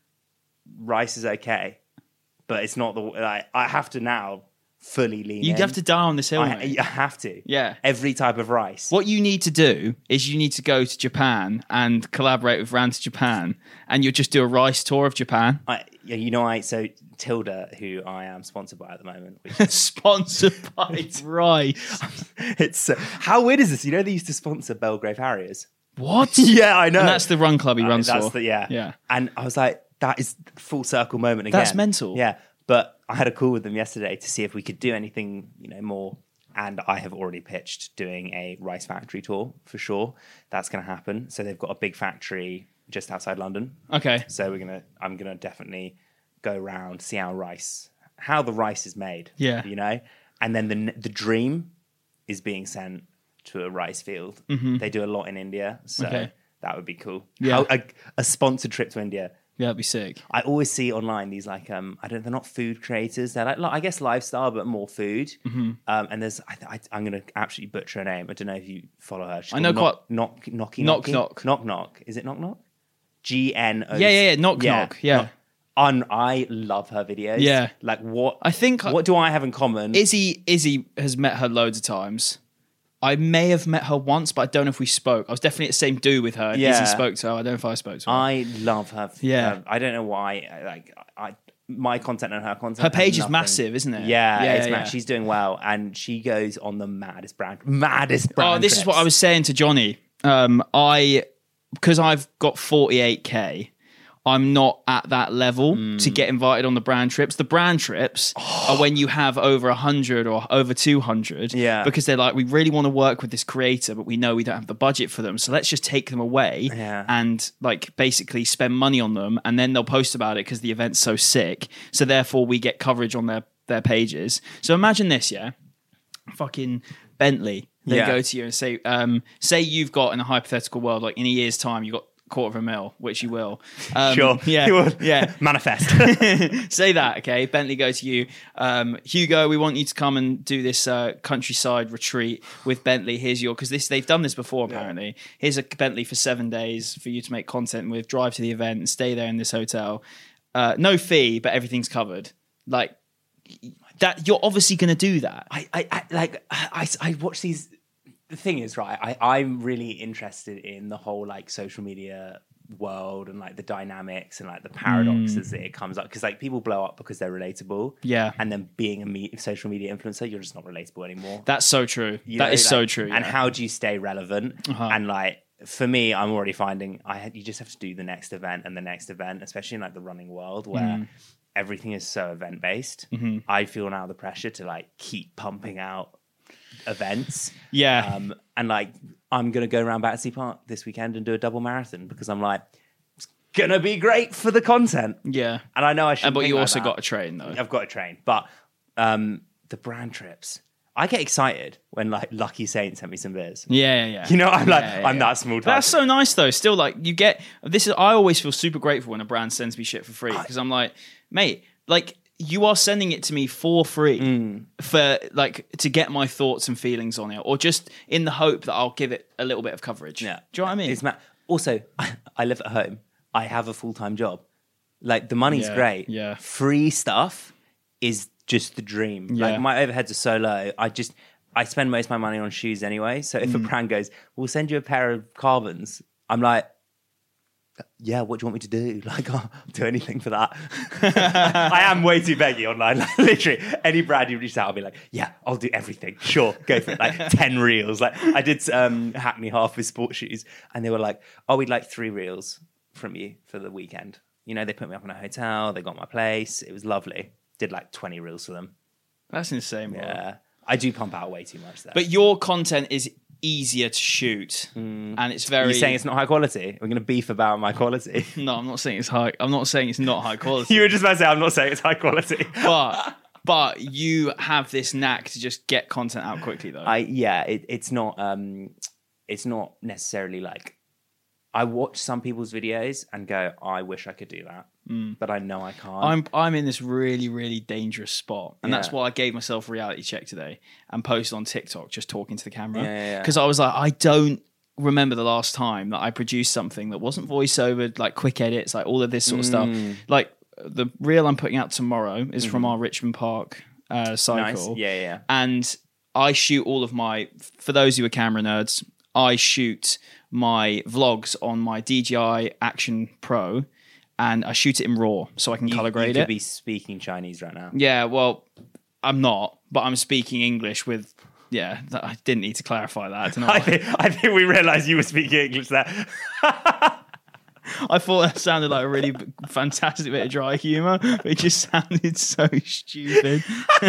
Rice is okay, but it's not the like. I have to now fully lean. You in. have to die on this hill. I, mate. I have to. Yeah. Every type of rice. What you need to do is you need to go to Japan and collaborate with Ran to Japan, and you'll just do a rice tour of Japan. I, yeah, you know, I so Tilda, who I am sponsored by at the moment, which is, Sponsored by rice. it's uh, how weird is this? You know, they used to sponsor Belgrave Harriers. What? Yeah, I know. And that's the run club he Uh, runs that's for. the, yeah. Yeah. And I was like, that is full circle moment again. That's mental. Yeah. But I had a call with them yesterday to see if we could do anything, you know, more. And I have already pitched doing a rice factory tour for sure. That's going to happen. So they've got a big factory just outside London. Okay. So we're gonna, I'm gonna definitely go around, see how rice, how the rice is made. Yeah. You know, and then the the dream is being sent to a rice field. They do a lot in India, so Okay. that would be cool. Yeah. How, a, a sponsored trip to India. Yeah, that'd be sick. I always see online these like um I don't they're not food creators, they're like li- I guess lifestyle but more food. Mm-hmm. Um, and there's I, I I'm gonna absolutely butcher her name. I don't know if you follow her. She's I know called quite- knock knock knocky Knock knocky? Knock. knock knock. Is it knock knock? G N O. Yeah, yeah, yeah. Knock knock. Yeah. Knock- Un, I love her videos. Yeah. Like what I think what do I have in common? Izzy Izzy has met her loads of times. I may have met her once, but I don't know if we spoke. I was definitely at the same do with her. And Yeah. Izzy spoke to her. I don't know if I spoke to her. I love her. Yeah. um, I don't know why. I- Like I, my content and her content. Her page has is nothing- massive, isn't it? Yeah, Yeah, it's yeah, mad. yeah. She's doing well, and she goes on the maddest brand, maddest brand. Oh, this is what I trips. was saying to Johnny. Um, I because I've got forty-eight K. I'm not at that level Mm. to get invited on the brand trips. The brand trips are when you have over one hundred or over two hundred. Yeah. Because they're like, we really want to work with this creator, but we know we don't have the budget for them. So let's just take them away Yeah. and like basically spend money on them. And then they'll post about it because the event's so sick. So therefore we get coverage on their, their pages. So imagine this, yeah? Fucking Bentley. They Yeah. go to you and say, um, say you've got in a hypothetical world, like in a year's time, you've got quarter of a mil, which you will. Um, Sure. Yeah. You will. Yeah. Manifest. Say that, okay? Bentley go to you. Um, Hugo, we want you to come and do this uh, countryside retreat with Bentley. Here's your, because this they've done this before apparently. Here's a Bentley for seven days for you to make content with. Drive to the event and stay there in this hotel. Uh, no fee, but everything's covered. Like that, you're obviously going to do that. I, I, I like I, I watch these. The thing is, right? I, I'm really interested in the whole like social media world and like the dynamics and like the paradoxes that it comes up because like people blow up because they're relatable. Yeah. and then being a me- social media influencer, you're just not relatable anymore. That's so true. You That know, is so like, true. And yeah. how do you stay relevant? Uh-huh. And like for me, I'm already finding I had, you just have to do the next event and the next event, especially in like the running world where Mm. everything is so event based. Mm-hmm. I feel now the pressure to like keep pumping out events. Yeah. Um, and like I'm gonna go around Battersea Park this weekend and do a double marathon because I'm like it's gonna be great for the content. yeah. And I know I should. And, but you also got to train though. I've got to train, but um, the brand trips. I get excited when like Lucky Saint sent me some beers. Yeah, yeah, yeah. You know, I'm like Yeah, yeah, I'm yeah. that small. Type. That's so nice though. Still, like you get this is. I always feel super grateful when a brand sends me shit for free because I'm like, mate, like you are sending it to me for free Mm. for like to get my thoughts and feelings on it, or just in the hope that I'll give it a little bit of coverage. Yeah. Do you know what I mean? It's ma- also, I, I live at home. I have a full time job. Like the money's Yeah, great. yeah. Free stuff is just the dream. Yeah. Like my overheads are so low. I just I spend most of my money on shoes anyway. So if a Mm. brand goes, "We'll send you a pair of Carbons," I'm like, "Yeah, what do you want me to do? Like, I'll do anything for that." I am way too beggy online. Like, literally, any brand you reach out, I'll be like, "Yeah, I'll do everything. Sure, go for it." Like ten reels. Like I did um, Hackney Half with sports shoes, and they were like, "Oh, we'd like three reels from you for the weekend." You know, they put me up in a hotel. They got my place. It was lovely. Did like twenty reels for them. That's insane. Bro. Yeah, I do pump out way too much there. But your content is easier to shoot, and it's very. you're saying it's not high quality? We're going to beef about my quality. No, I'm not saying it's high. I'm not saying it's not high quality. You were just about to say I'm not saying it's high quality. but but you have this knack to just get content out quickly, though. I yeah, it, it's not um, it's not necessarily like I watch some people's videos and go, I wish I could do that, mm. but I know I can't. I'm I'm in this really really dangerous spot, and Yeah. that's why I gave myself a reality check today and posted on TikTok just talking to the camera Yeah, yeah, yeah. because I was like, I don't remember the last time that I produced something that wasn't voiceover, like quick edits, like all of this sort of Mm. stuff. Like the reel I'm putting out tomorrow is from our Richmond Park uh, cycle. Mm-hmm. Nice. Yeah, yeah. And I shoot all of my, for those who are camera nerds, I shoot my vlogs on my D J I Action Pro and I shoot it in RAW so I can You, color grade you could it. be speaking Chinese right now. Yeah, well, I'm not, but I'm speaking English with, yeah, that, I didn't need to clarify that. I don't know. I why. think I think we realised you were speaking English there. I thought that sounded like a really b- fantastic bit of dry humour, but it just sounded so stupid.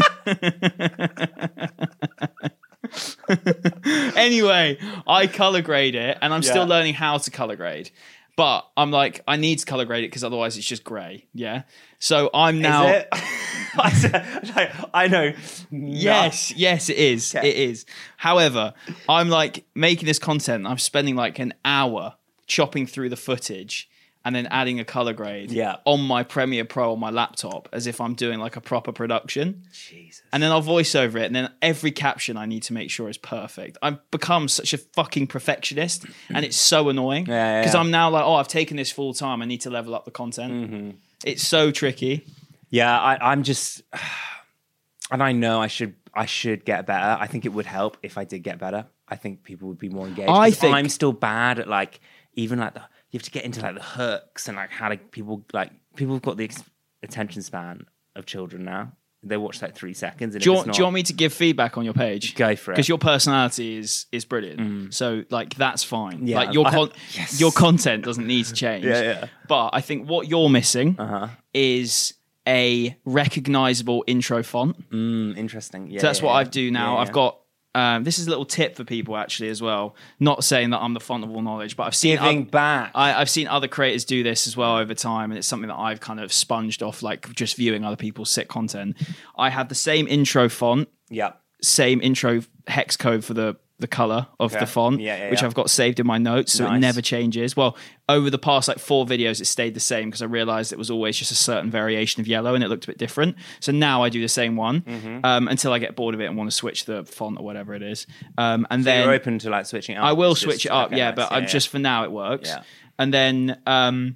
Anyway, I color grade it, and I'm still Yeah. learning how to color grade. But I'm like, I need to color grade it because otherwise it's just grey. Yeah. So I'm now. Is it? I said- I know. Yes, yes, it is. Okay. It is. However, I'm like making this content. I'm spending like an hour chopping through the footage and then adding a color grade Yeah. on my Premiere Pro on my laptop as if I'm doing like a proper production. Jesus. And then I'll voice over it, and then every caption I need to make sure is perfect. I've become such a fucking perfectionist, and it's so annoying because Yeah, yeah, yeah. I'm now like, oh, I've taken this full time. I need to level up the content. Mm-hmm. It's so tricky. Yeah, I, I'm just, and I know I should, I should get better. I think it would help if I did get better. I think people would be more engaged. I 'Cause think- I'm still bad at like even like the, you have to get into like the hooks and like how to people like people have got the ex- attention span of children now. They watch like three seconds. And Do you, if want, it's do you not- want me to give feedback on your page? Go for it. Because your personality is is brilliant. So like that's fine. Yeah, like your I- con- yes. your content doesn't need to change. Yeah, yeah. But I think what you're missing Uh-huh. is a recognizable intro font. Mm, interesting. Yeah, So that's yeah, what yeah. I do now. Yeah, I've yeah. got um, this is a little tip for people actually as well. Not saying that I'm the font of all knowledge, but I've seen Giving oth- back. I, I've seen other creators do this as well over time, and it's something that I've kind of sponged off, like just viewing other people's sick content. I have the same intro font, Yeah. same intro hex code for the the color of Okay. the font, Yeah, yeah, which yeah. I've got saved in my notes, so it Nice. never changes. Well, over the past like four videos, it stayed the same because I realized it was always just a certain variation of yellow and it looked a bit different. So now I do the same one Mm-hmm. um, until I get bored of it and want to switch the font or whatever it is. Um, and So then you're open to like switching it up. I will It's switch just- it up, okay, yeah, nice. but I'm just for now it works. Yeah. And then um,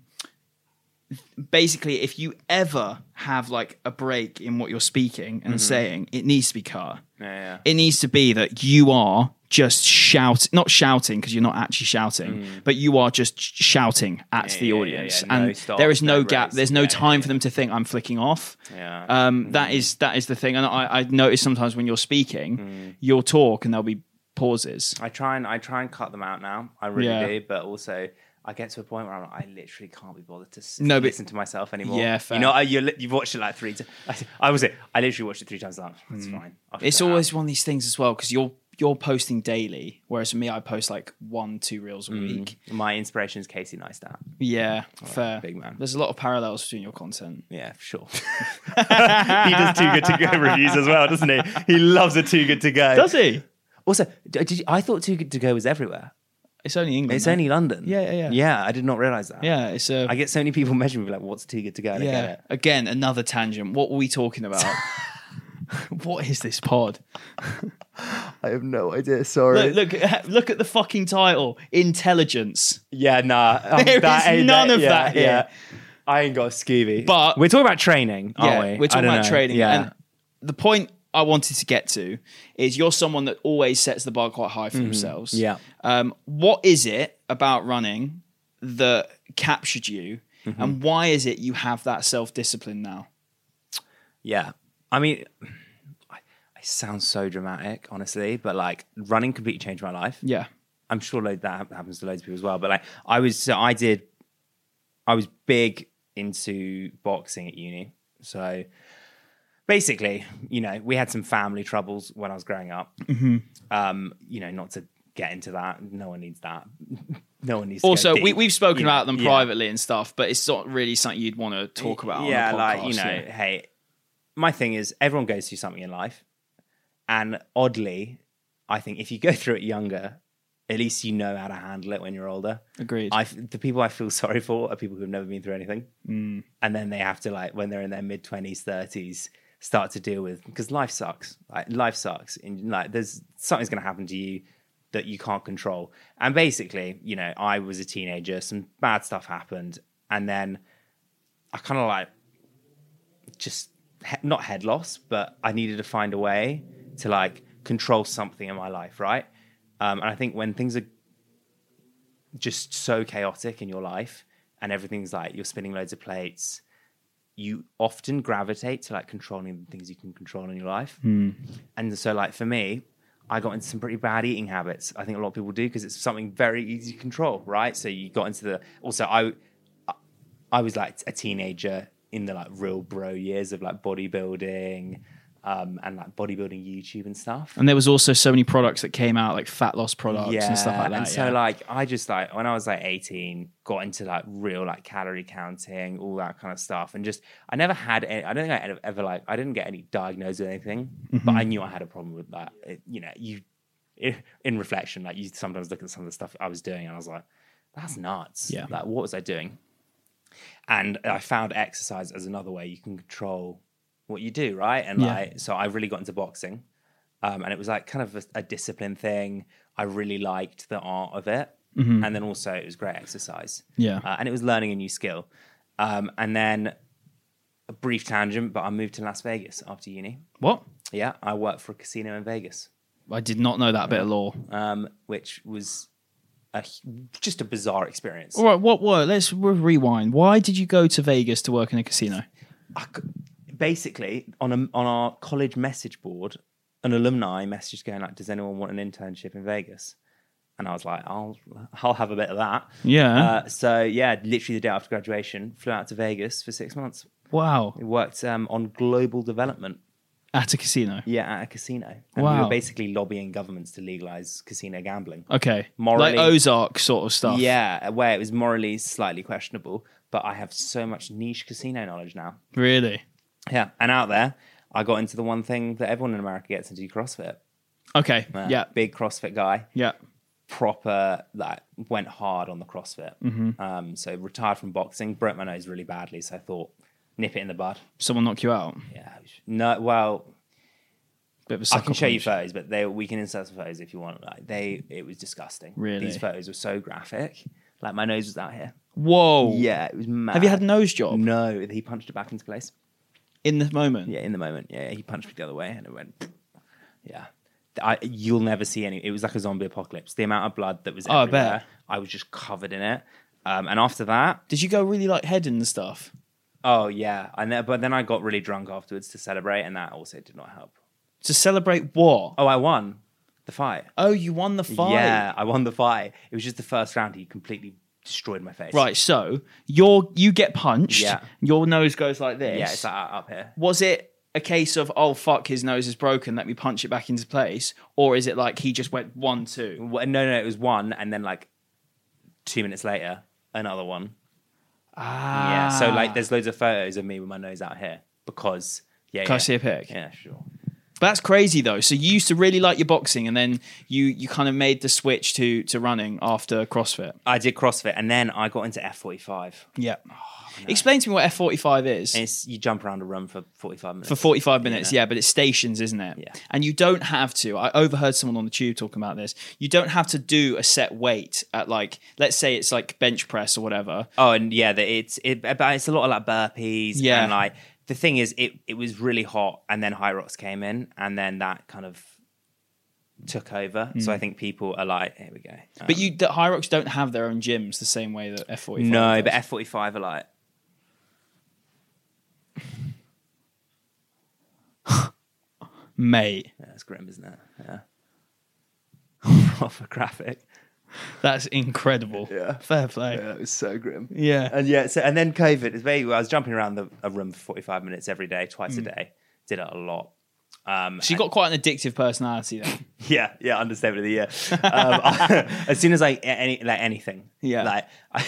basically, if you ever have like a break in what you're speaking and saying, it needs to be cut. Yeah, yeah. It needs to be that you are just shout, not shouting because you're not actually shouting, but you are just sh- shouting at Yeah, the yeah, yeah, audience, yeah. No and stop, there is no, no gap. breaks. There's no Yeah, time yeah, for them to think I'm flicking off. Yeah. Um, that is that is the thing, and I, I notice sometimes when you're speaking, you'll talk and there'll be pauses. I try and I try and cut them out now. I really Yeah. do, but also I get to a point where I'm like, I literally can't be bothered to s- No, but- listen to myself anymore. Yeah, fair. You know, I, you li- you've watched it like three times. I, I was it. I literally watched it three times. Like, that's fine. I'll It's cut it always out. one of these things as well because you're you're posting daily, whereas for me, I post like one, two reels a week. My inspiration is Casey Neistat. Yeah, fair. big man. There's a lot of parallels between your content. Yeah, for sure. he does Too Good To Go reviews as well, doesn't he? He loves a Too Good To Go. he? Also, d- did you, I thought Too Good To Go was everywhere. It's only England. It's mate. only London. Yeah, yeah, yeah. Yeah, I did not realize that. Yeah, it's a. I get so many people messaging me like, "What's Too Good To Go?" And I get yeah. it. Again, another tangent. What were we talking about? What is this pod? I have no idea. Sorry. Look, look, look at the fucking title. Intelligence. Yeah, nah. Um, There that is ain't none of yeah, that here. Yeah. I ain't got a Scooby. But- we're talking about training, aren't Yeah, we? we're I talking don't about know. trading. Yeah. And the point I wanted to get to is you're someone that always sets the bar quite high for themselves. Mm-hmm. Yeah. Um, what is it about running that captured you, Mm-hmm. and why is it you have that self discipline now? Yeah. I mean, I, I sound so dramatic, honestly, but like running completely changed my life. Yeah. I'm sure lo- that hap- happens to loads of people as well. But like, I was, so I did, I was big into boxing at uni. So basically, you know, we had some family troubles when I was growing up. Mm-hmm. Um, you know, not to get into that. No one needs that. No one needs to go Also, we, deep, we've spoken you know, about them yeah. privately and stuff, but it's not really something you'd want to talk about. Yeah, on a like, podcast, you know, yeah. hey, my thing is everyone goes through something in life. And oddly, I think if you go through it younger, at least you know how to handle it when you're older. Agreed. I, the people I feel sorry for are people who've never been through anything. Mm. And then they have to, like, when they're in their mid twenties, thirties, start to deal with, because life sucks. Like, life sucks. And like, there's something's going to happen to you that you can't control. And basically, you know, I was a teenager, some bad stuff happened. And then I kind of like, just he- not head loss, but I needed to find a way to like control something in my life, right? Um, and I think when things are just so chaotic in your life and everything's like you're spinning loads of plates, you often gravitate to like controlling the things you can control in your life. Mm. And so like for me, I got into some pretty bad eating habits. I think a lot of people do because it's something very easy to control, right? So you got into the, also I, I was like a teenager in the like real bro years of like bodybuilding, um, and like bodybuilding YouTube and stuff. And there was also so many products that came out, like fat loss products Yeah, and stuff like that. and so yeah. like I just like when I was like eighteen, got into like real like calorie counting, all that kind of stuff, and just I never had any, I don't think I ever, ever like I didn't get any diagnosed with anything, Mm-hmm. but I knew I had a problem with that. It, you know, you i- in reflection, like you sometimes look at some of the stuff I was doing, and I was like, that's nuts. Yeah. Like what was I doing? And I found exercise as another way you can control what you do, right? And Yeah. like so, I really got into boxing. Um, and it was like kind of a, a discipline thing. I really liked the art of it. Mm-hmm. And then also it was great exercise. Yeah. Uh, and it was learning a new skill. Um, and then a brief tangent, but I moved to Las Vegas after uni. What? Yeah, I worked for a casino in Vegas, I did not know that bit of law. um, which was a, hu- just a bizarre experience. All right, what were? Let's re- rewind. Why did you go to Vegas to work in a casino? I c- basically on a, on our college message board, an alumni message going like, "Does anyone want an internship in Vegas?" And I was like, "I'll I'll have a bit of that." Yeah. Uh, so yeah, literally the day after graduation, flew out to Vegas for six months. Wow. We worked um, on global development. At a casino. Yeah, at a casino. And we Wow. were basically lobbying governments to legalize casino gambling. Okay. Morally- like Ozark sort of stuff. Yeah, where it was morally slightly questionable, but I have so much niche casino knowledge now. Really? Yeah, and out there, I got into the one thing that everyone in America gets into, CrossFit. Okay. Uh, yeah. Big CrossFit guy. Yeah. Proper, like, went hard on the CrossFit. Mm-hmm. Um, so retired from boxing, broke my nose really badly, so I thought, nip it in the bud. Someone knock you out. Yeah. No, well... Bit of a I sucker can show you punch. photos, but they we can insert some photos if you want. Like they, it was disgusting. Really? These photos were so graphic. Like my nose was out here. Whoa. Yeah, it was mad. Have you had a nose job? No, he punched it back into place. In the moment? Yeah, in the moment. Yeah, he punched me the other way, and it went. Yeah, I, you'll never see any. It was like a zombie apocalypse. The amount of blood that was Oh, I everywhere, bet. I was just covered in it. Um, and after that, Did you go really like head and stuff? oh yeah, I know. But then I got really drunk afterwards to celebrate, and that also did not help. To celebrate what? Oh, I won the fight. Oh, you won the fight. Yeah, I won the fight. It was just the first round. He completely destroyed my face. Right, so you're you get punched. Yeah. Your nose goes like this. Yeah, it's like up here. Was it a case of, oh fuck, his nose is broken, let me punch it back into place? Or is it like he just went one, two? Well, no, no, it was one, and then like two minutes later, another one. Ah. Yeah, so like there's loads of photos of me with my nose out here because yeah. Can I yeah. see a pic? Yeah, sure. But that's crazy though. So you used to really like your boxing and then you you kind of made the switch to to running after CrossFit. I did CrossFit, and then I got into F forty-five. Yeah. Explain to me what F forty-five is. And it's you jump around a room for forty-five minutes. For forty-five minutes, Yeah. yeah, but it's stations, isn't it? Yeah. And you don't have to. I overheard someone on the tube talking about this. You don't have to do a set weight at like, let's say it's like bench press or whatever. Oh, and yeah, the, it's it, but it's a lot of like burpees. Yeah. And like the thing is, it it was really hot, and then High Rocks came in, and then that kind of took over. So I think people are like, here we go. Um, Mm. But you, the High Rocks don't have their own gyms the same way that F forty-five no, does. but F forty-five are like. Mate, Yeah, it's grim, isn't it? Yeah. Proper graphic. that's incredible. Yeah. Fair play. Yeah, it was so grim. Yeah. And yeah, so and then COVID is very. I was jumping around the, a room for forty-five minutes every day, twice a day. Did it a lot. Um, So you got quite an addictive personality then. yeah, yeah, understatement of the year. Um, I- as soon as I any like anything, Yeah. like I,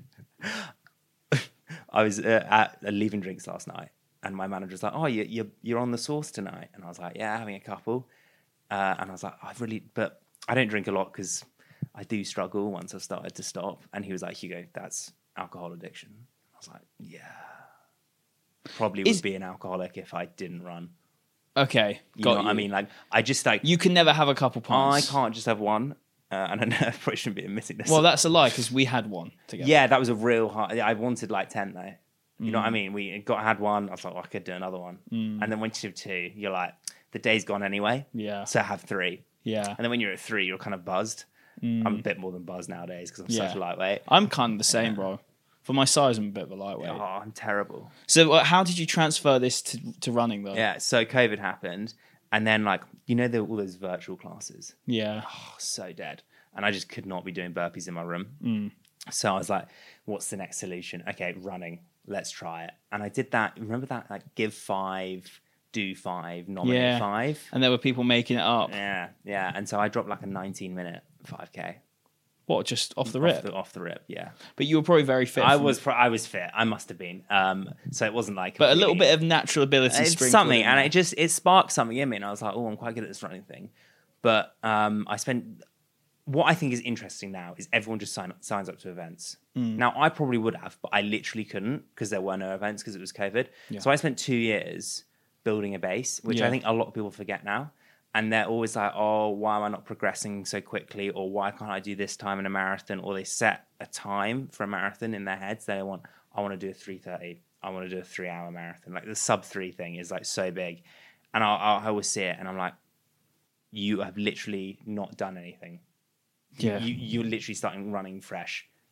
I was uh, at a leaving drinks last night, and my manager was like, "Oh, you, you're you're on the sauce tonight," and I was like, "Yeah, having a couple," uh, and I was like, "I've really," but I don't drink a lot because I do struggle once I've started to stop. And he was like, "Hugo, that's alcohol addiction." I was like, "Yeah, probably would Is- be an alcoholic if I didn't run." Okay, You got know what you. I mean? Like, I just like You can never have a couple I pints. can't just have one, uh, and I know I probably shouldn't be admitting this. Well, that's a lie because we had one together. yeah, that was a real hard. I wanted like ten though. You Mm. know what I mean? We got had one. I was like, oh, I could do another one. And then once you have two, you're like, the day's gone anyway. Yeah. So have three. Yeah. And then when you're at three, you're kind of buzzed. I'm a bit more than buzzed nowadays because I'm Mm. Yeah. such a lightweight. I'm kind of the same, bro. For my size, I'm a bit of a lightweight. Oh, I'm terrible. So, uh, how did you transfer this to, to running though? Yeah. So COVID happened, and then like you know there were all those virtual classes. Yeah. Oh, so dead. And I just could not be doing burpees in my room. Mm. So I was like, what's the next solution? Okay, running. Let's try it. And I did that. Remember that? Like give five, do five, nominate Yeah. five. And there were people making it up. Yeah, yeah. And so I dropped like a nineteen minute five K. What? Just off the Off rip? the, off the rip, yeah. But you were probably very fit. I from- was pro- I was fit. I must have been. Um, so it wasn't like but a little completely- bit of natural ability. it's sprinkled something, in and there. it just it sparked something in me, and I was like, oh, I'm quite good at this running thing. But um, I spent what I think is interesting now is everyone just sign, signs up to events. Mm. Now I probably would have, but I literally couldn't because there were no events because it was COVID. Yeah. So I spent two years building a base, which Yeah. I think a lot of people forget now. And they're always like, oh, why am I not progressing so quickly? Or why can't I do this time in a marathon? Or they set a time for a marathon in their heads. They want, I want to do a three thirty. I want to do a three hour marathon. Like the sub three thing is like so big. And I, I always see it and I'm like, you have literally not done anything. Yeah. You, you're literally starting running fresh.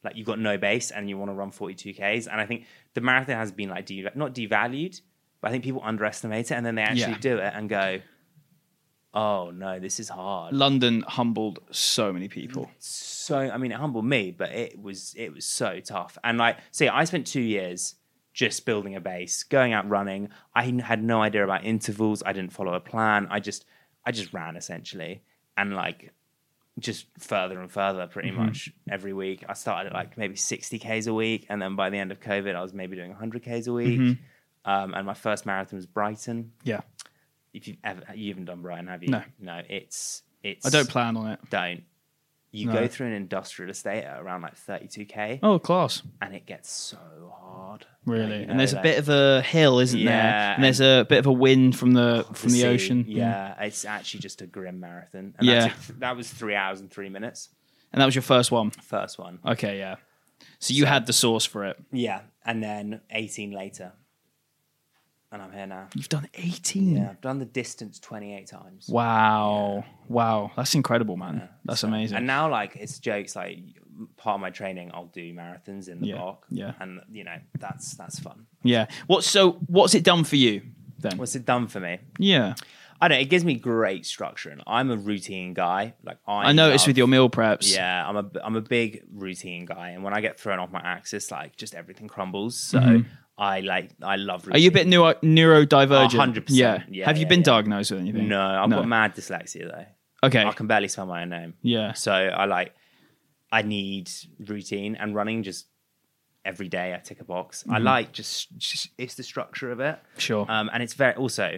like you've got no base and you want to run forty-two Ks. And I think the marathon has been like de- not devalued, but I think people underestimate it and then they actually Yeah. do it and go, oh no, this is hard. London humbled so many people. So I mean, it humbled me, but it was it was so tough. And like, see, I spent two years just building a base, going out running. I had no idea about intervals. I didn't follow a plan. I just I just ran essentially, and like just further and further, pretty mm-hmm. much every week. I started at like maybe sixty Ks a week, and then by the end of COVID, I was maybe doing one hundred Ks a week. Mm-hmm. Um, and my first marathon was Brighton. Yeah. If you've ever you haven't done Brighton, have you? No, no. It's it's. I don't plan on it. Don't. You no. go through an industrial estate at around like thirty-two K. Oh, class! And it gets so hard. Really, like, you know, and there's like, a bit of a hill, isn't yeah, there? And, and there's a bit of a wind from the from the, the ocean. Yeah, mm. It's actually just a grim marathon. And yeah, that, took, that was three hours and three minutes. And that was your first one. First one. Okay, yeah. So you so, had the sauce for it. Yeah, and then eighteen later. And I'm here now. You've done eighteen? Yeah, I've done the distance twenty-eight times. Wow. Yeah. Wow. That's incredible, man. Yeah. That's so, amazing. And now, like, it's jokes. Like, part of my training, I'll do marathons in the yeah. park. Yeah. And, you know, that's that's fun. Yeah. What? So what's it done for you then? What's it done for me? Yeah. I don't know. It gives me great structure. And I'm a routine guy. Like I I noticed love, with your meal preps. Yeah. I'm a, I'm a big routine guy. And when I get thrown off my axis, like, just everything crumbles. So... Mm-hmm. I like. I love. Routine. Are you a bit neuro- neurodivergent? Hundred percent. Yeah. yeah. Have you yeah, been yeah. diagnosed with anything? No, I've no. got mad dyslexia though. Okay. I can barely spell my own name. Yeah. So I like. I need routine and running just every day. I tick a box. Mm-hmm. I like just, just. It's the structure of it. Sure. Um, and it's very also.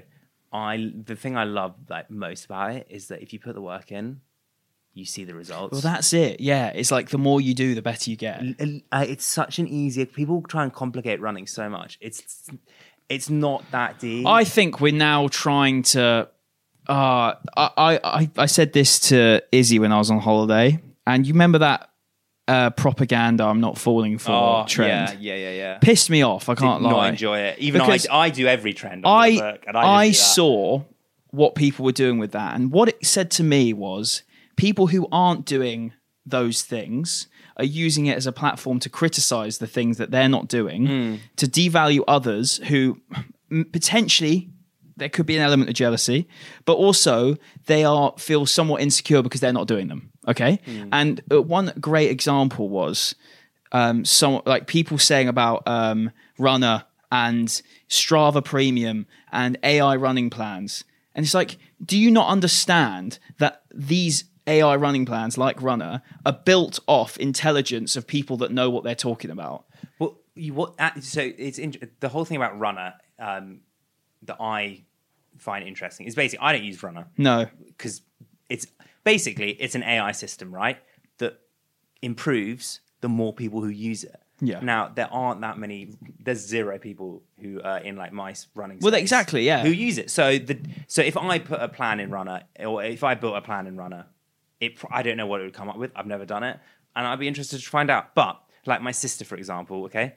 I the thing I love like most about it is that if you put the work in, you see the results. Well, that's it. Yeah, it's like the more you do, the better you get. Uh, it's such an easy. People try and complicate running so much. It's it's not that deep. I think we're now trying to. Uh, I I I said this to Izzy when I was on holiday, and you remember that uh, propaganda "I'm not falling for" oh, trend? Yeah, yeah, yeah, yeah. Pissed me off. I can't Did lie. Not enjoy it. Even I, I do every trend. On I the book, and I, I do that. saw what people were doing with that, and what it said to me was. People who aren't doing those things are using it as a platform to criticize the things that they're not doing, mm. to devalue others who potentially there could be an element of jealousy, but also they are feel somewhat insecure because they're not doing them. Okay, mm. and one great example was um, some like people saying about um, Runner and Strava Premium and A I running plans, and it's like, do you not understand that these A I running plans like Runner are built off intelligence of people that know what they're talking about? Well, you, what, so it's in, the whole thing about Runner um, that I find interesting is basically I don't use Runner. No, because it's basically it's an A I system, right? That improves the more people who use it. Yeah. Now there aren't that many. There's zero people who are in like my running. Well, space exactly, yeah. Who use it? So the so if I put a plan in Runner, or if I built a plan in Runner. It, I don't know what it would come up with. I've never done it. And I'd be interested to find out. But, like my sister, for example, okay?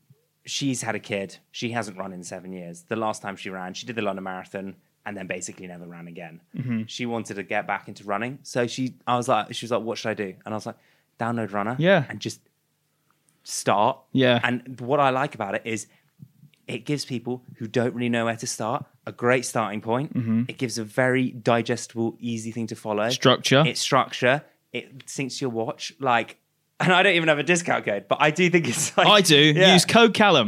She's had a kid. She hasn't run in seven years. The last time she ran, she did the London Marathon and then basically never ran again. Mm-hmm. She wanted to get back into running. So she, I was like, she was like, what should I do? And I was like, download Runner. Yeah. And just start. Yeah. And what I like about it is it gives people who don't really know where to start a great starting point. Mm-hmm. It gives a very digestible, easy thing to follow. Structure. It's structure. It syncs to your watch. Like, and I don't even have a discount code, but I do think it's like... I do. Yeah. Use code Callum.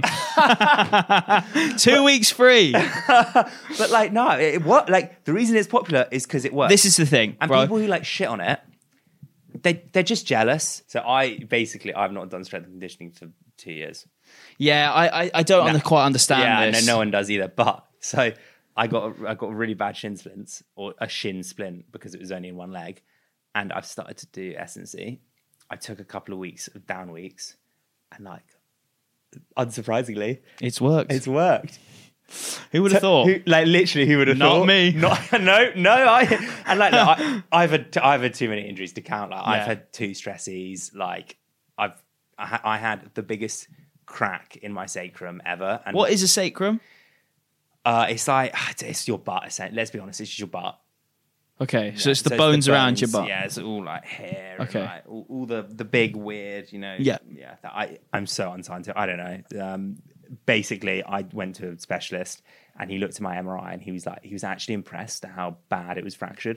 Two but, weeks free. But like, no, it, what? Like, the reason it's popular is because it works. This is the thing, And bro. people who like shit on it, they, they're just jealous. So I basically, I've not done strength and conditioning for two years. Yeah, I I, I don't no. under, quite understand yeah, this. Yeah, no, no one does either. But so I got a, I got really bad shin splints or a shin splint because it was only in one leg, and I've started to do S and C. I took a couple of weeks of down weeks, and like, unsurprisingly, it's worked. It's worked. Who would have so, thought? Who, like literally, who would have Not thought? Not me. Not no, no. I and like, look, I, I've had I've had too many injuries to count. Like, yeah. I've had two stressies. Like, I've I, ha- I had the biggest crack in my sacrum ever. And what is a sacrum? Uh, it's like it's your butt. Let's be honest, it's just your butt. Okay, so Yeah, it's the so bones around your butt. Yeah, it's all like hair. Okay. And like, all, all the the big weird, you know. Yeah. yeah. That I I'm so unscientific. I don't know. Um, basically, I went to a specialist and he looked at my M R I and he was like, he was actually impressed at how bad it was fractured.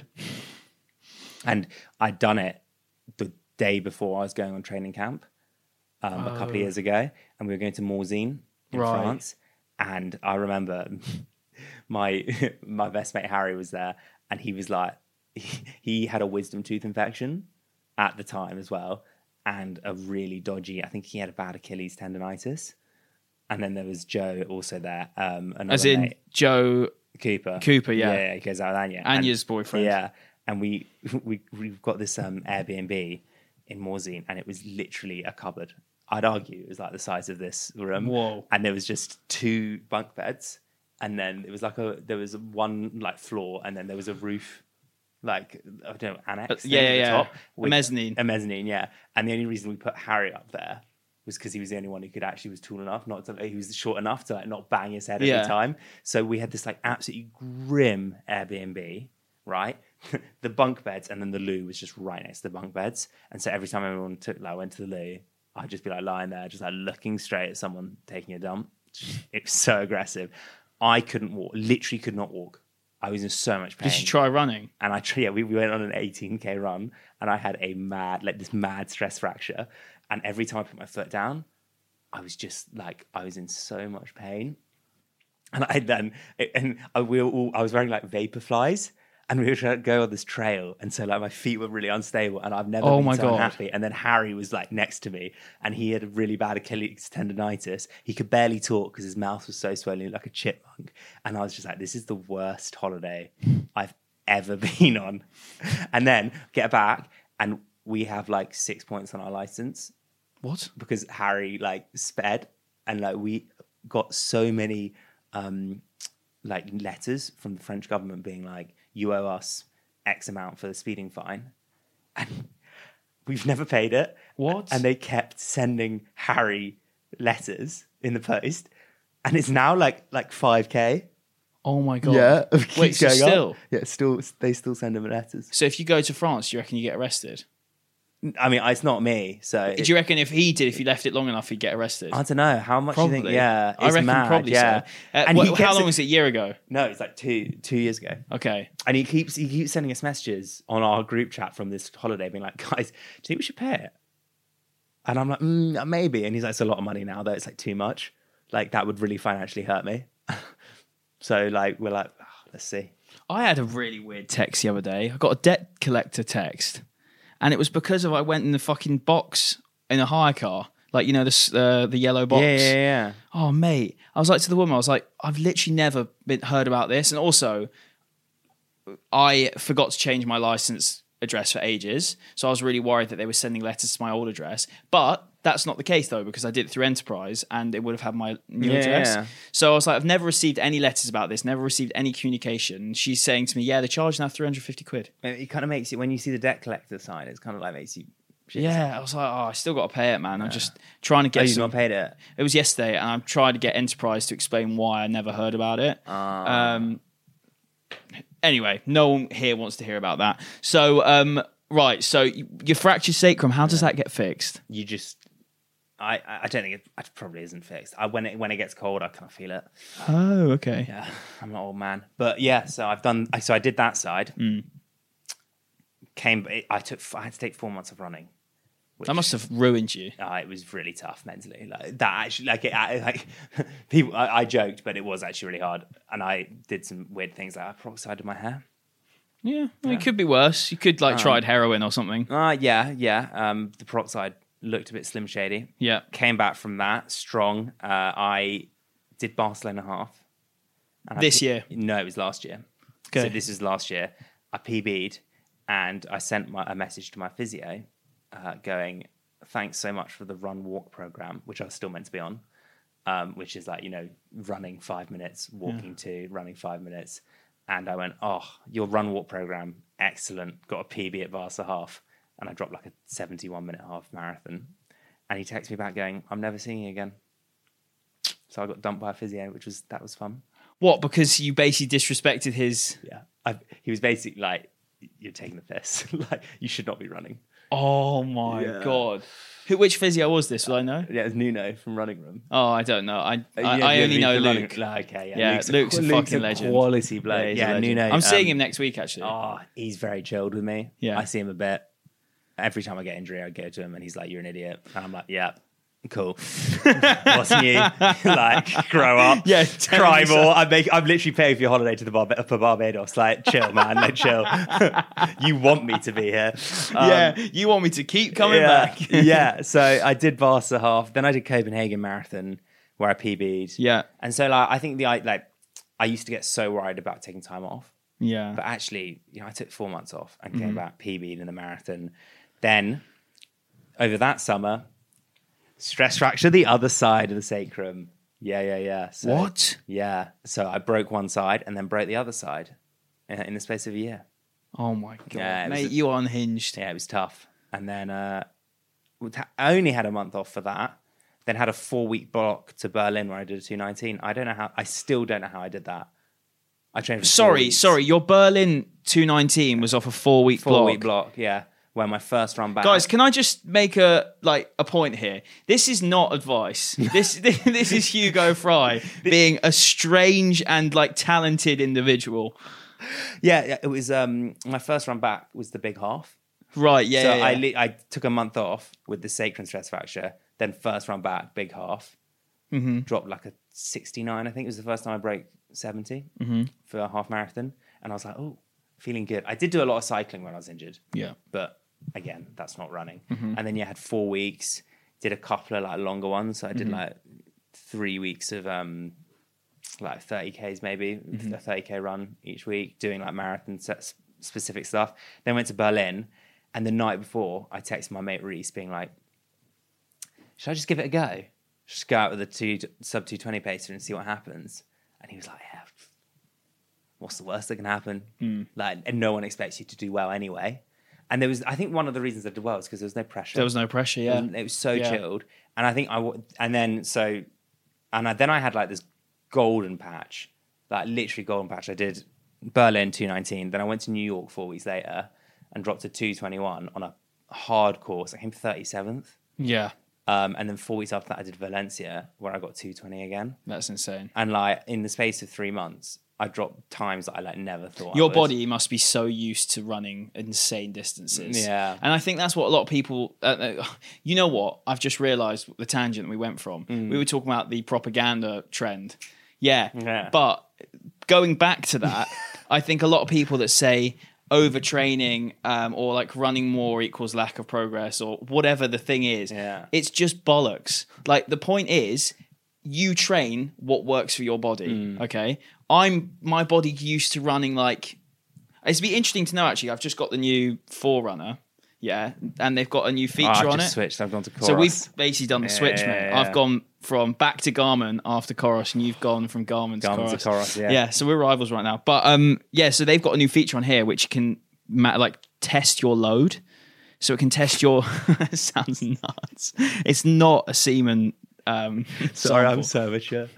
And I'd done it the day before I was going on training camp um, a couple of years ago, and we were going to Morzine in Right. France. And I remember my my best mate Harry was there, and he was like, he, he had a wisdom tooth infection at the time as well, and a really dodgy. I think he had a bad Achilles tendonitis. And then there was Joe also there. Um, another As in mate, Joe Cooper. Cooper, yeah. yeah, he goes out with Anya. Anya's And- boyfriend. Yeah, and we we we've got this um, Airbnb in Morzine, and it was literally a cupboard. I'd argue it was like the size of this room. Whoa. And there was just two bunk beds, and then it was like a there was one like floor, and then there was a roof, like I don't know, annex. Uh, thing yeah, at yeah, the yeah. top A with- mezzanine. A mezzanine, yeah. And the only reason we put Harry up there was because he was the only one who could actually was tall enough, not to he was short enough to like not bang his head Yeah. every time. So we had this like absolutely grim Airbnb, right? The bunk beds, and then the loo was just right next to the bunk beds. And so every time everyone took like went to the loo, I'd just be like lying there, just like looking straight at someone taking a dump. It was so aggressive. I couldn't walk, literally could not walk. I was in so much pain. Did you try running? And I, yeah, we, we went on an eighteen K run, and I had a mad, like this mad stress fracture. And every time I put my foot down, I was just like, I was in so much pain. And I then, and I, we were all, I was wearing like vapor flies, and we were trying to go on this trail. And so like my feet were really unstable, and I've never Oh been my so God. unhappy. And then Harry was like next to me, and he had a really bad Achilles tendonitis. He could barely talk because his mouth was so swollen like a chipmunk. And I was just like, this is the worst holiday I've ever been on. And then get back, and we have like six points on our license What? because Harry like sped, and like we got so many um like letters from the French government being like, you owe us X amount for the speeding fine, and we've never paid it. What? And they kept sending Harry letters in the post, and it's now like like five K. Oh my God. Keeps Wait, so going up. still? yeah, still they still send him letters. So if you go to France, do you reckon you get arrested? I mean, it's not me, so Do you reckon if he did, if you left it long enough, he'd get arrested? I don't know how much. Do you think? Probably. Yeah, I it's reckon mad, probably yeah. so. Uh, And wh- he how kept long it- was it? A year ago? No, it's like two two years ago. Okay. And he keeps he keeps sending us messages on our group chat from this holiday, being like, "Guys, do you think we should pay it?" And I'm like, mm, "Maybe." And he's like, "It's a lot of money now, though. It's like too much. Like that would really financially hurt me." So like we're like, oh, let's see. I had a really weird text the other day. I got a debt collector text, and it was because of I went in the fucking box in a hire car, like you know the s- uh, the yellow box. Yeah, yeah, yeah. Oh mate, I was like to the woman, I was like, I've literally never been heard about this, and also I forgot to change my license address for ages, so I was really worried that they were sending letters to my old address. But that's not the case though, because I did it through Enterprise and it would have had my new Yeah, address. yeah. So I was like, I've never received any letters about this, never received any communication. She's saying to me, yeah, the charge now three hundred fifty quid. It kind of makes you when you see the debt collector sign. It's kind of like makes you. shit. Yeah, I was like, oh, I still got to pay it, man. I'm just trying to Oh, get you've some. not paid it. It was yesterday, and I'm trying to get Enterprise to explain why I never heard about it. Ah. Um, anyway, no one here wants to hear about that. So, um, right, so you- your fractured sacrum, how does that get fixed? You just. I, I I don't think it, it probably isn't fixed. I, when it when it gets cold, I kind of feel it. Oh, okay. Yeah, I'm an old man, but yeah. So I've done. So I did that side. Mm. Came. I took. I had to take four months of running. Which, That must have ruined you. Uh, it was really tough mentally. Like that actually. Like it. I, like people. I, I joked, but it was actually really hard. And I did some weird things. Like I peroxided my hair. Yeah, well, it could be worse. You could like tried heroin or something. Uh yeah, yeah. Um, the peroxide looked a bit slim shady. Yeah. Came back from that strong. Uh, I did Barcelona half. And I This P- year? No, it was last year. Okay. So this is last year. I P B'd and I sent my, a message to my physio uh, going, thanks so much for the run walk program, which I was still meant to be on, um, which is like, you know, running five minutes, walking two, running five minutes. And I went, oh, your run walk program, excellent. Got a P B at Barca half. And I dropped like a seventy-one minute half marathon. And he texted me back going, I'm never seeing you again. So I got dumped by a physio, which was, that was fun. What? Because you basically disrespected his. Yeah. I, he was basically like, you're taking the piss. Like, you should not be running. Oh my Yeah. god! Who? Which physio was this? Will I know? Yeah, it's Nuno from Running Room. Oh, I don't know. I Uh, I, yeah, I yeah, only know the running- Luke. No, okay, yeah, Yeah, Luke's, Luke's a Luke's fucking legend. quality bloke. he's a Yeah, legend. Nuno. I'm seeing um, him next week actually. Oh, he's very chilled with me. Yeah. I see him a bit. Every time I get injury, I go to him and he's like, "You're an idiot," and I'm like, "Yeah, cool." What's new? Like, grow up. Yeah, cry tell me more. I'm make, I'm literally paying for your holiday to the Bar- for Barbados. Like, chill, man. Like, chill. You want me to be here? Um, yeah, you want me to keep coming yeah, back? yeah. So I did Barca half. Then I did Copenhagen Marathon, where I P B'd. Yeah, And so, like, I think the I like, I used to get so worried about taking time off. yeah. But actually, you know, I took four months off and Mm-hmm. came back, P B'd in the marathon. Then, over that summer, stress fracture the other side of the sacrum. Yeah, yeah, yeah. So, What? Yeah. So I broke one side and then broke the other side in, in the space of a year. Oh my god, Yeah, it was mate, a- you are unhinged. Yeah, it was tough. And then uh, I only had a month off for that. Then had a four week block to Berlin where I did a two nineteen. I don't know how. I still don't know how I did that. I trained. For four Sorry, weeks. sorry. Your Berlin two nineteen was off a four week Four block. week block. Yeah, where my first run back. Guys, can I just make a like a point here? This is not advice. This this is Hugo Fry being a strange and like talented individual. Yeah, yeah, it was. Um, my first run back was the big half. Right? Yeah. so yeah, yeah. I li- I took a month off with the sacrum stress fracture. Then first run back, big half. Mm-hmm. Dropped like a sixty-nine. I think it was the first time I broke seventy Mm-hmm. for a half marathon, and I was like, oh, feeling good. I did do a lot of cycling when I was injured. Yeah. But again, that's not running. Mm-hmm. And then you had four weeks. Did a couple of like longer ones. So I did Mm-hmm. like three weeks of um like thirty Ks maybe, Mm-hmm. a thirty K run each week, doing like marathon set specific stuff. Then went to Berlin, and the night before, I texted my mate Reese, being like, "Should I just give it a go? Just go out with a two sub two twenty pacer and see what happens?" And he was like, "Yeah, what's the worst that can happen? Mm. Like, and no one expects you to do well anyway." And there was, I think, one of the reasons I did well is because there was no pressure. There was no pressure. It Yeah. was, it was so Yeah. chilled, and I think I w- and then so, and I, then I had like this golden patch, like literally golden patch. I did Berlin two nineteen, then I went to New York four weeks later and dropped to two twenty-one on a hard course. I came thirty-seventh, Yeah. um, and then four weeks after that, I did Valencia where I got two twenty again, That's insane. and like in the space of three months, I dropped times that I like never thought. I Your would. body must be so used to running insane distances. Yeah. And I think that's what a lot of people, uh, uh, you know what? I've just realized the tangent we went from. We were talking about the propaganda trend. Yeah. Yeah. But going back to that, I think a lot of people that say overtraining um, or like running more equals lack of progress or whatever the thing is, Yeah. it's just bollocks. Like the point is, you train what works for your body. Okay, I'm my body used to running like. It'd be interesting to know. Actually, I've just got the new Forerunner. Yeah, and they've got a new Oh, feature I've on just it. switched. I've gone to Chorus. So we've basically done the Yeah, switch, yeah, mate. yeah. I've gone from back to Garmin after Chorus, and you've gone from Garmin to Garmin to Chorus. Chorus, yeah. yeah. So we're rivals right now. But um, yeah. So they've got a new feature on here which can ma- like test your load. So it can test your. It sounds nuts. It's not a semen. Um, Sorry, I'm sample. so mature.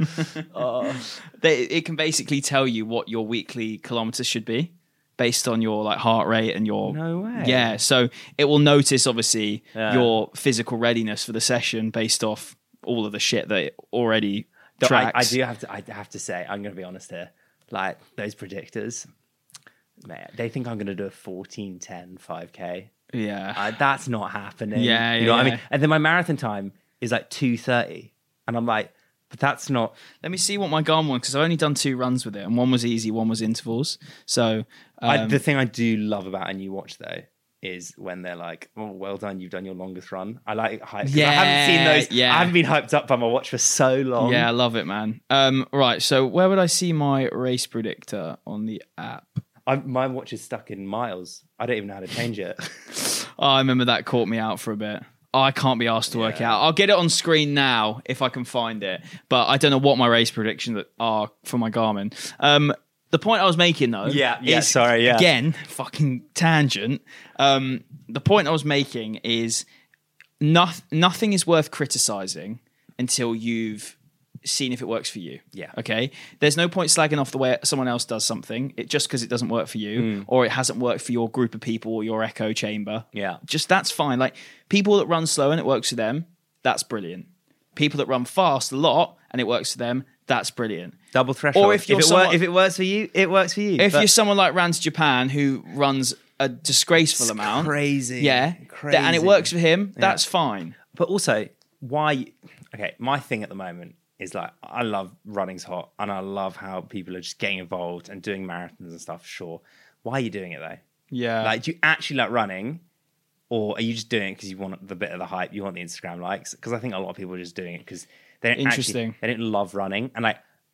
They, it can basically tell you what your weekly kilometers should be based on your like heart rate and your No way. yeah. So it will notice obviously Yeah. your physical readiness for the session based off all of the shit that it already Though I, tracks. I do have to. I have to say, I'm going to be honest here. Like those predictors, man, they think I'm going to do a fourteen ten five K. Yeah, Uh, that's not happening. Yeah, you know what I yeah. mean. And then my marathon time is like two thirty, and I'm like, but that's not. let me see what my Garmin was because I've only done two runs with it, and one was easy, one was intervals. So um, I, the thing I do love about a new watch though is when they're like, "Oh, well done, you've done your longest run." I like hype. 'cause I haven't seen Yeah, those. yeah. I haven't been hyped up by my watch for so long. yeah, I love it, man. Um, right, so where would I see my race predictor on the app? I, my watch is stuck in miles. I don't even know how to change it. Oh, I remember that caught me out for a bit. Oh, I can't be asked to work Yeah. out. I'll get it on screen now if I can find it, but I don't know what my race predictions are for my Garmin. Um, the point I was making though, Yeah, yeah, is, sorry, yeah. again, fucking tangent. Um, the point I was making is noth- nothing is worth criticizing until you've seeing if it works for you. Yeah. Okay. There's no point slagging off the way someone else does something it, just because it doesn't work for you Mm. or it hasn't worked for your group of people or your echo chamber. Yeah. Just that's fine. Like people that run slow and it works for them, that's brilliant. People that run fast a lot and it works for them, that's brilliant. Double threshold. Or if you're if, it someone- wor- if it works for you, it works for you. If But you're someone like Rans Japan who runs a disgraceful it's amount, crazy. yeah, Crazy. th- and it works for him, that's fine. But also, why? Okay, my thing at the moment is like I love running's hot, and I love how people are just getting involved and doing marathons and stuff. Sure, why are you doing it though? Yeah. Like, do you actually like running, or are you just doing it because you want the bit of the hype, you want the Instagram likes? Because I think a lot of people are just doing it because they don't Interesting. actually they don't love running, and like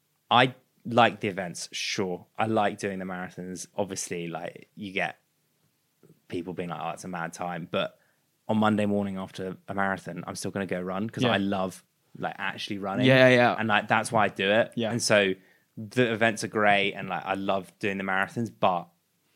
I like the events. Sure, I like doing the marathons. Obviously, like you get people being like, "Oh, it's a mad time," but on Monday morning after a marathon, I'm still going to go run because Yeah. I love like actually running. Yeah, yeah. And like that's why I do it. Yeah. And so the events are great, and like I love doing the marathons, but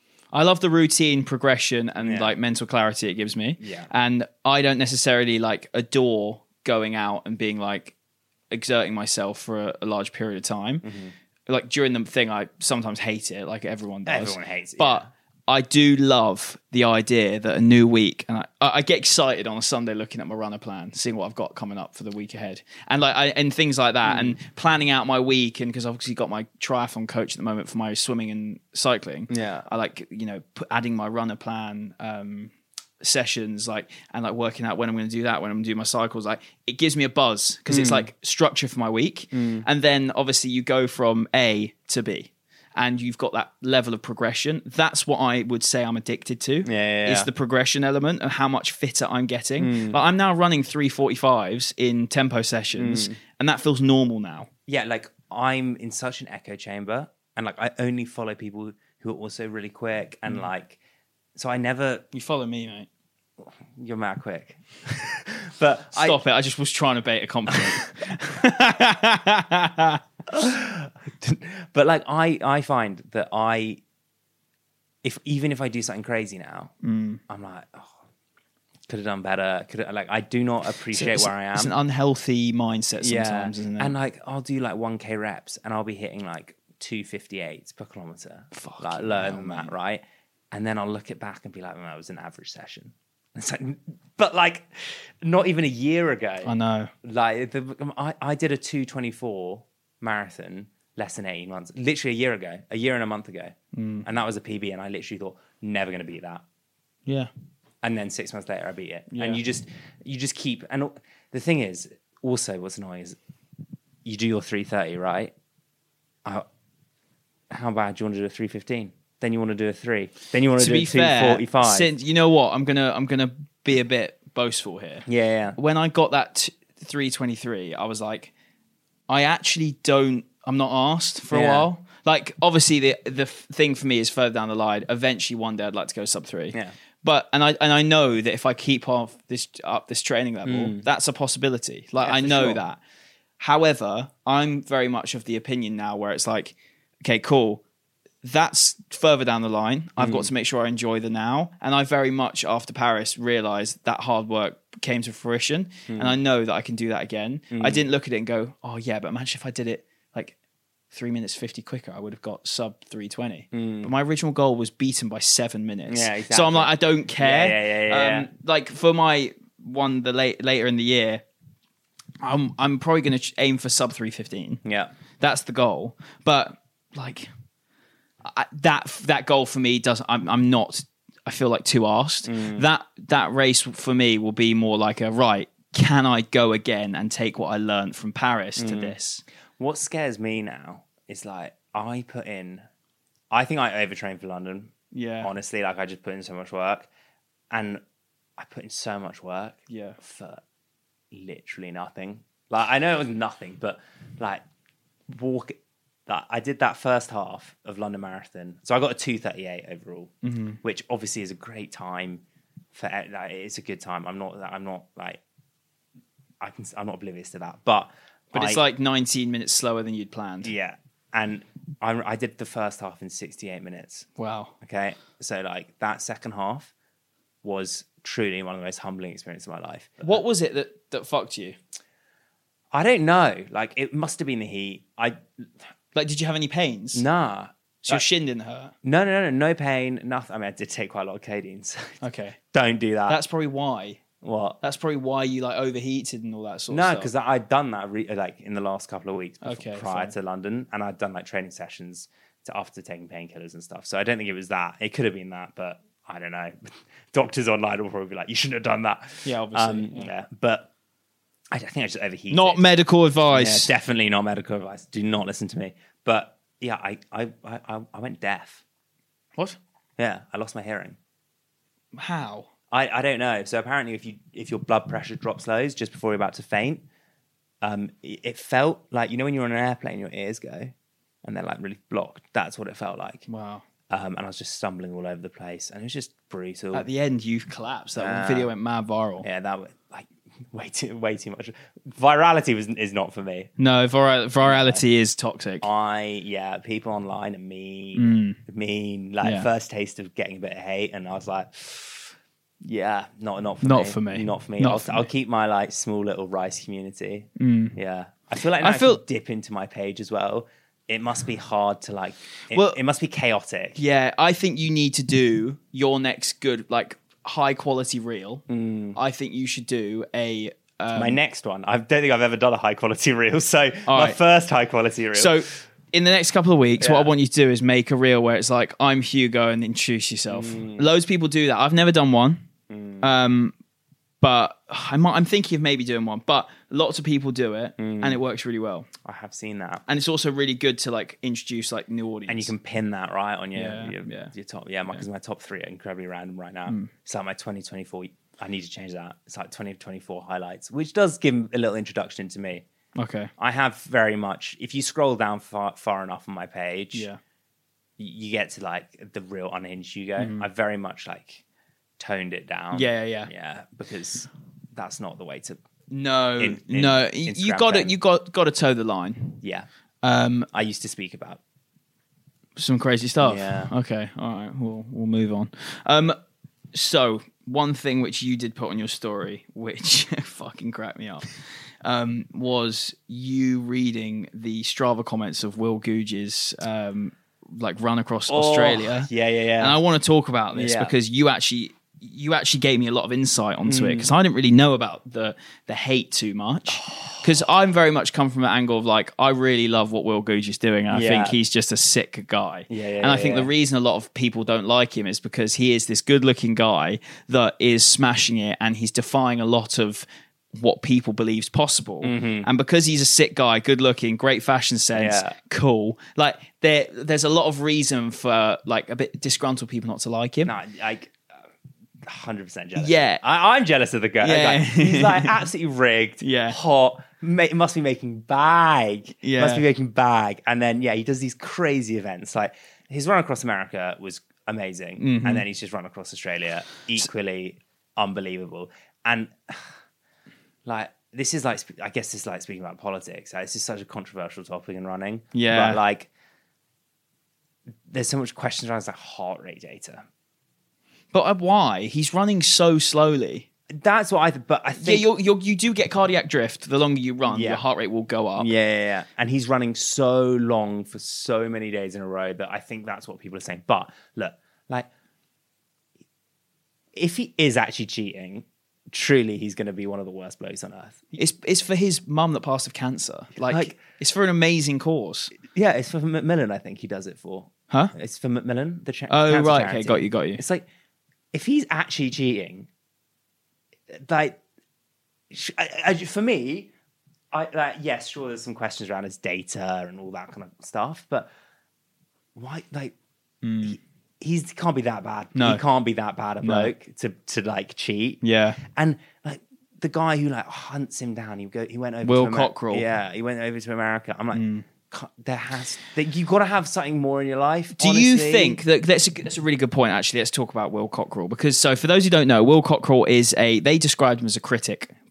I love the routine progression and Yeah. like mental clarity it gives me. Yeah. And I don't necessarily like adore going out and being like exerting myself for a, a large period of time. Mm-hmm. Like during the thing, I sometimes hate it, like everyone does. Everyone hates it, But yeah. I do love the idea that a new week, and I, I get excited on a Sunday looking at my runner plan, seeing what I've got coming up for the week ahead, and like I, and things like that, Mm. and planning out my week. And because I've obviously got my triathlon coach at the moment for my swimming and cycling, Yeah. I like you know put, adding my runner plan um, sessions, like and like working out when I'm going to do that, when I'm going to do my cycles. Like it gives me a buzz because it's like structure for my week, and then obviously you go from A to B. And you've got that level of progression. That's what I would say I'm addicted to. Yeah, yeah, Is yeah. the progression element of how much fitter I'm getting. Like I'm now running three forty-fives in tempo sessions, and that feels normal now. yeah, like I'm in such an echo chamber, and like I only follow people who are also really quick, and Mm. like so I never. You follow me, mate. You're mad quick, but I, Stop it. I just was trying to bait a compliment. but like I, I find that I, if even if I do something crazy now, Mm. I'm like, oh, could have done better. Could have, like I do not appreciate It's- where I am. It's an unhealthy mindset sometimes, isn't it? And like I'll do like one K reps, and I'll be hitting like two fifty-eight per kilometer, Fucking like lower hell, than that, mate. right? And then I'll look it back and be like, well, that was an average session. It's like, but like, not even a year ago. I know. Like the, I, I did a two twenty-four marathon less than eighteen months, literally a year ago, a year and a month ago, Mm. and that was a P B. And I literally thought never going to beat that. Yeah. And then six months later, I beat it. Yeah. And you just, you just keep. And the thing is, also, what's annoying is, you do your three thirty, right? Uh, how bad do you want to do a three fifteen? Then you want to do a three. Then you want to, To do be a two fair, forty-five. since you know what, I'm gonna I'm gonna be a bit boastful here. yeah, yeah. When I got that t- three twenty-three, I was like, I actually don't. I'm not asked for a Yeah. while. Like, obviously, the the f- thing for me is further down the line. Eventually, one day, I'd like to go sub three. Yeah. But and I and I know that if I keep off this up this training level, that's a possibility. Like Hmm. Yeah, I for know sure. that. However, I'm very much of the opinion now where it's like, okay, cool. That's further down the line. I've Hmm. got to make sure I enjoy the now. And I very much after Paris realized that hard work came to fruition. Hmm. And I know that I can do that again. I didn't look at it and go, oh yeah, but imagine if I did it like three minutes fifty quicker, I would have got sub three twenty. But my original goal was beaten by seven minutes. Hmm. Yeah, So I'm exactly. like, I don't care. Yeah, yeah, yeah, yeah, um, yeah. Like for my one the late later in the year, I'm I'm probably going to aim for sub three fifteen. Yeah. That's the goal. But like I, that that goal for me doesn't. I'm I'm not. I feel like too asked. Mm. That that race for me will be more like a right. Can I go again and take what I learned from Paris to Mm. this? What scares me now is like I put in. I think I overtrained for London. Yeah. Honestly, like I just put in so much work, and I put in so much work. Yeah. For literally nothing. Like I know it was nothing, but like walk. Like, I did that first half of London Marathon, so I got a two thirty-eight overall, Mm-hmm. which obviously is a great time. For like, it's a good time. I'm not. I'm not like. I can. I'm not oblivious to that, but But it's I- like nineteen minutes slower than you'd planned. yeah, and I, I did the first half in sixty-eight minutes. Wow. Okay, so like that second half was truly one of the most humbling experiences of my life. What was it that that fucked you? I don't know. Like, it must have been the heat. I Like, did you have any pains? nah. So your Like, shin didn't hurt? no, no, no, no, no pain, nothing. I mean, I did take quite a lot of codeine. So Okay. don't do that. That's probably why. what? That's probably why you like overheated and all that sort No, of stuff. because I'd done that re- like in the last couple of weeks before, Okay, prior fine. to London, and I'd done like training sessions to, after taking painkillers and stuff. So I don't think it was that. It could have been that, but I don't know. Doctors online will probably be like, "You shouldn't have done that." Yeah, obviously. Um, yeah. yeah. But I, I think I just overheated. Not medical Yeah, advice. definitely not medical advice. Do not listen to me. But yeah, I I I, I went deaf. What? Yeah, I lost my hearing. How? I, I don't know. So apparently, if you if your blood pressure drops lows just before you're about to faint, um, it, it felt like, you know when you're on an airplane, your ears go, and they're like really blocked. That's what it felt like. Wow. Um, and I was just stumbling all over the place, and it was just brutal. At the end, you collapsed. That Uh, video went mad viral. yeah, that was like way too way too much. Virality was is not for me. No, vir- virality is toxic. I yeah, people online are mean, mean. Like Yeah. first taste of getting a bit of hate, and I was like, yeah, not not for Not me. for me. Not for me. Not I'll, for I'll me. keep my like small little rice community. Yeah, I feel like now I I feel- feel dip into my page as well. It must be hard to like. It, Well- it must be chaotic. Yeah, I think you need to do your next good, like high quality reel. I think you should do a. Um, My next one, I don't think I've ever done a high quality reel. So my right. first high quality reel. so, in the next couple of weeks, what I Yeah. want you to do is make a reel where it's like, I'm Hugo and introduce yourself. Mm. Loads of people do that. I've never done one. Um, but I might, I'm thinking of maybe doing one. But lots of people do it Mm. and it works really well. I have seen that. And it's also really good to like introduce like new audience. And you can pin that right on your Yeah, your, yeah. your top. Yeah, because my top three are incredibly random right now. It's like my twenty twenty-four. I need to change that. It's like twenty twenty-four highlights, which does give a little introduction to me. Okay. I have very much. If you scroll down far, far enough on my page, Yeah. y- you get to like the real unhinged Hugo. I very much like toned it down. Yeah, yeah, yeah. yeah, because that's not the way to. No, In- in no, you Instagram got to fame. you got got to toe the line. Yeah, Um, I used to speak about. some crazy stuff. Yeah. Okay. All right. We'll we'll move on. Um, so one thing which you did put on your story, which fucking cracked me up, um, was you reading the Strava comments of Will Googe's um, like run across Australia. Oh, yeah, yeah, yeah. And I want to talk about this Yeah. because you actually you actually gave me a lot of insight onto Mm. it because I didn't really know about the the hate too much. Because I'm very much come from an angle of like I really love what Will Googe is doing, and I Yeah. think he's just a sick guy. Yeah, yeah, and I yeah, think yeah. the reason a lot of people don't like him is because he is this good-looking guy that is smashing it, and he's defying a lot of what people believe's possible. And because he's a sick guy, good looking, great fashion sense, Mm-hmm. Yeah. cool. Like there, there's a lot of reason for like a bit disgruntled people not to like him. No, like one hundred percent jealous. Yeah. I, I'm jealous of the guy. Yeah. Like, he's like absolutely rigged. Yeah. hot. Ma- must be making bag. Yeah. must be making bag. And then yeah, he does these crazy events. Like his run across America was amazing, Mm-hmm. and then he's just run across Australia, equally unbelievable. And like this is like sp- I guess this is like speaking about politics. Like, this is such a controversial topic in running. Yeah. but like there's so much questions around like heart rate data. But uh, why? He's running so slowly. That's what I. Th- but I Yeah, think you're, you're, you do get cardiac drift. The longer you run, Yeah. your heart rate will go up. Yeah, yeah, yeah. And he's running so long for so many days in a row that I think that's what people are saying. But look, like, if he is actually cheating, truly he's going to be one of the worst blokes on earth. It's it's for his mum that passed of cancer. Like, Like- it's for an amazing cause. Yeah, it's for Macmillan, I think he does it for. Huh? It's for Macmillan, the cha- Oh, cancer right. charity. Okay, got you, got you. It's like, if he's actually cheating, like, sh- I, I, for me, I like, yes, sure, there's some questions around his data and all that kind of stuff, but why, like, he he's, can't be that bad. Hmm. No. He can't be that bad a No. bloke to, to, like, cheat. Yeah. And, like, the guy who, like, hunts him down, he, go, he went over Will to Amer- Cockrell. Yeah, he went over to America. I'm like, "Ca- there has, that you've got to have something more in your life. Do you honestly." think that that's a, that's a really good point? Actually, let's talk about Will Cockrell because so for those who don't know, Will Cockrell is a they described him as a critic,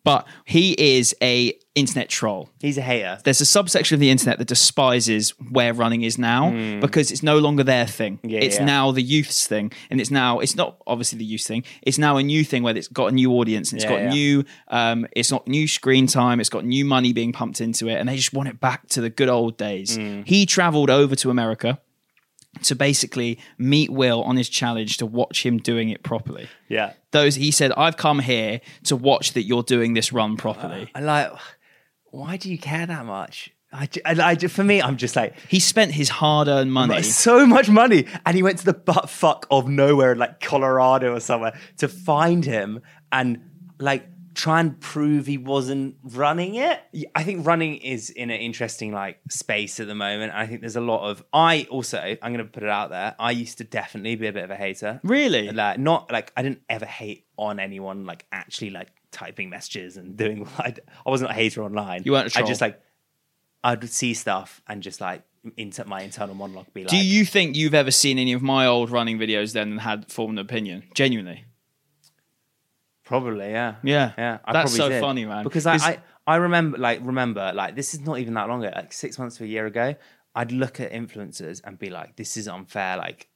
But he is a internet troll. He's a hater. There's a subsection of the internet that despises where running is now mm. because it's no longer their thing. Yeah, it's yeah. now the youth's thing. And it's now, it's not obviously the youth thing. It's now a new thing where it's got a new audience and it's yeah, got yeah. new, um, it's not new screen time. It's got new money being pumped into it. And they just want it back to the good old days. Mm. He traveled over to America to basically meet Will on his challenge to watch him doing it properly. Yeah. Those, he said, I've come here to watch that you're doing this run properly. Uh, I like, why do you care that much? I, I, I, for me, I'm just like... He spent his hard-earned money. So much money. And he went to the butt fuck of nowhere, like Colorado or somewhere, to find him and like try and prove he wasn't running it. I think running is in an interesting like space at the moment. I think there's a lot of... I also, I'm going to put it out there, I used to definitely be a bit of a hater. Really? Like, not like, I didn't ever hate on anyone like actually like typing messages and doing I, I wasn't a hater online. You weren't a troll. I just like I'd see stuff and just like into my internal monologue be like, do you think you've ever seen any of my old running videos then and had formed an opinion? Genuinely? Probably, yeah. Yeah. Yeah. I That's probably so did. funny, man. Because I, I I remember like remember like this is not even that long ago, like six months to a year ago, I'd look at influencers and be like, this is unfair. Like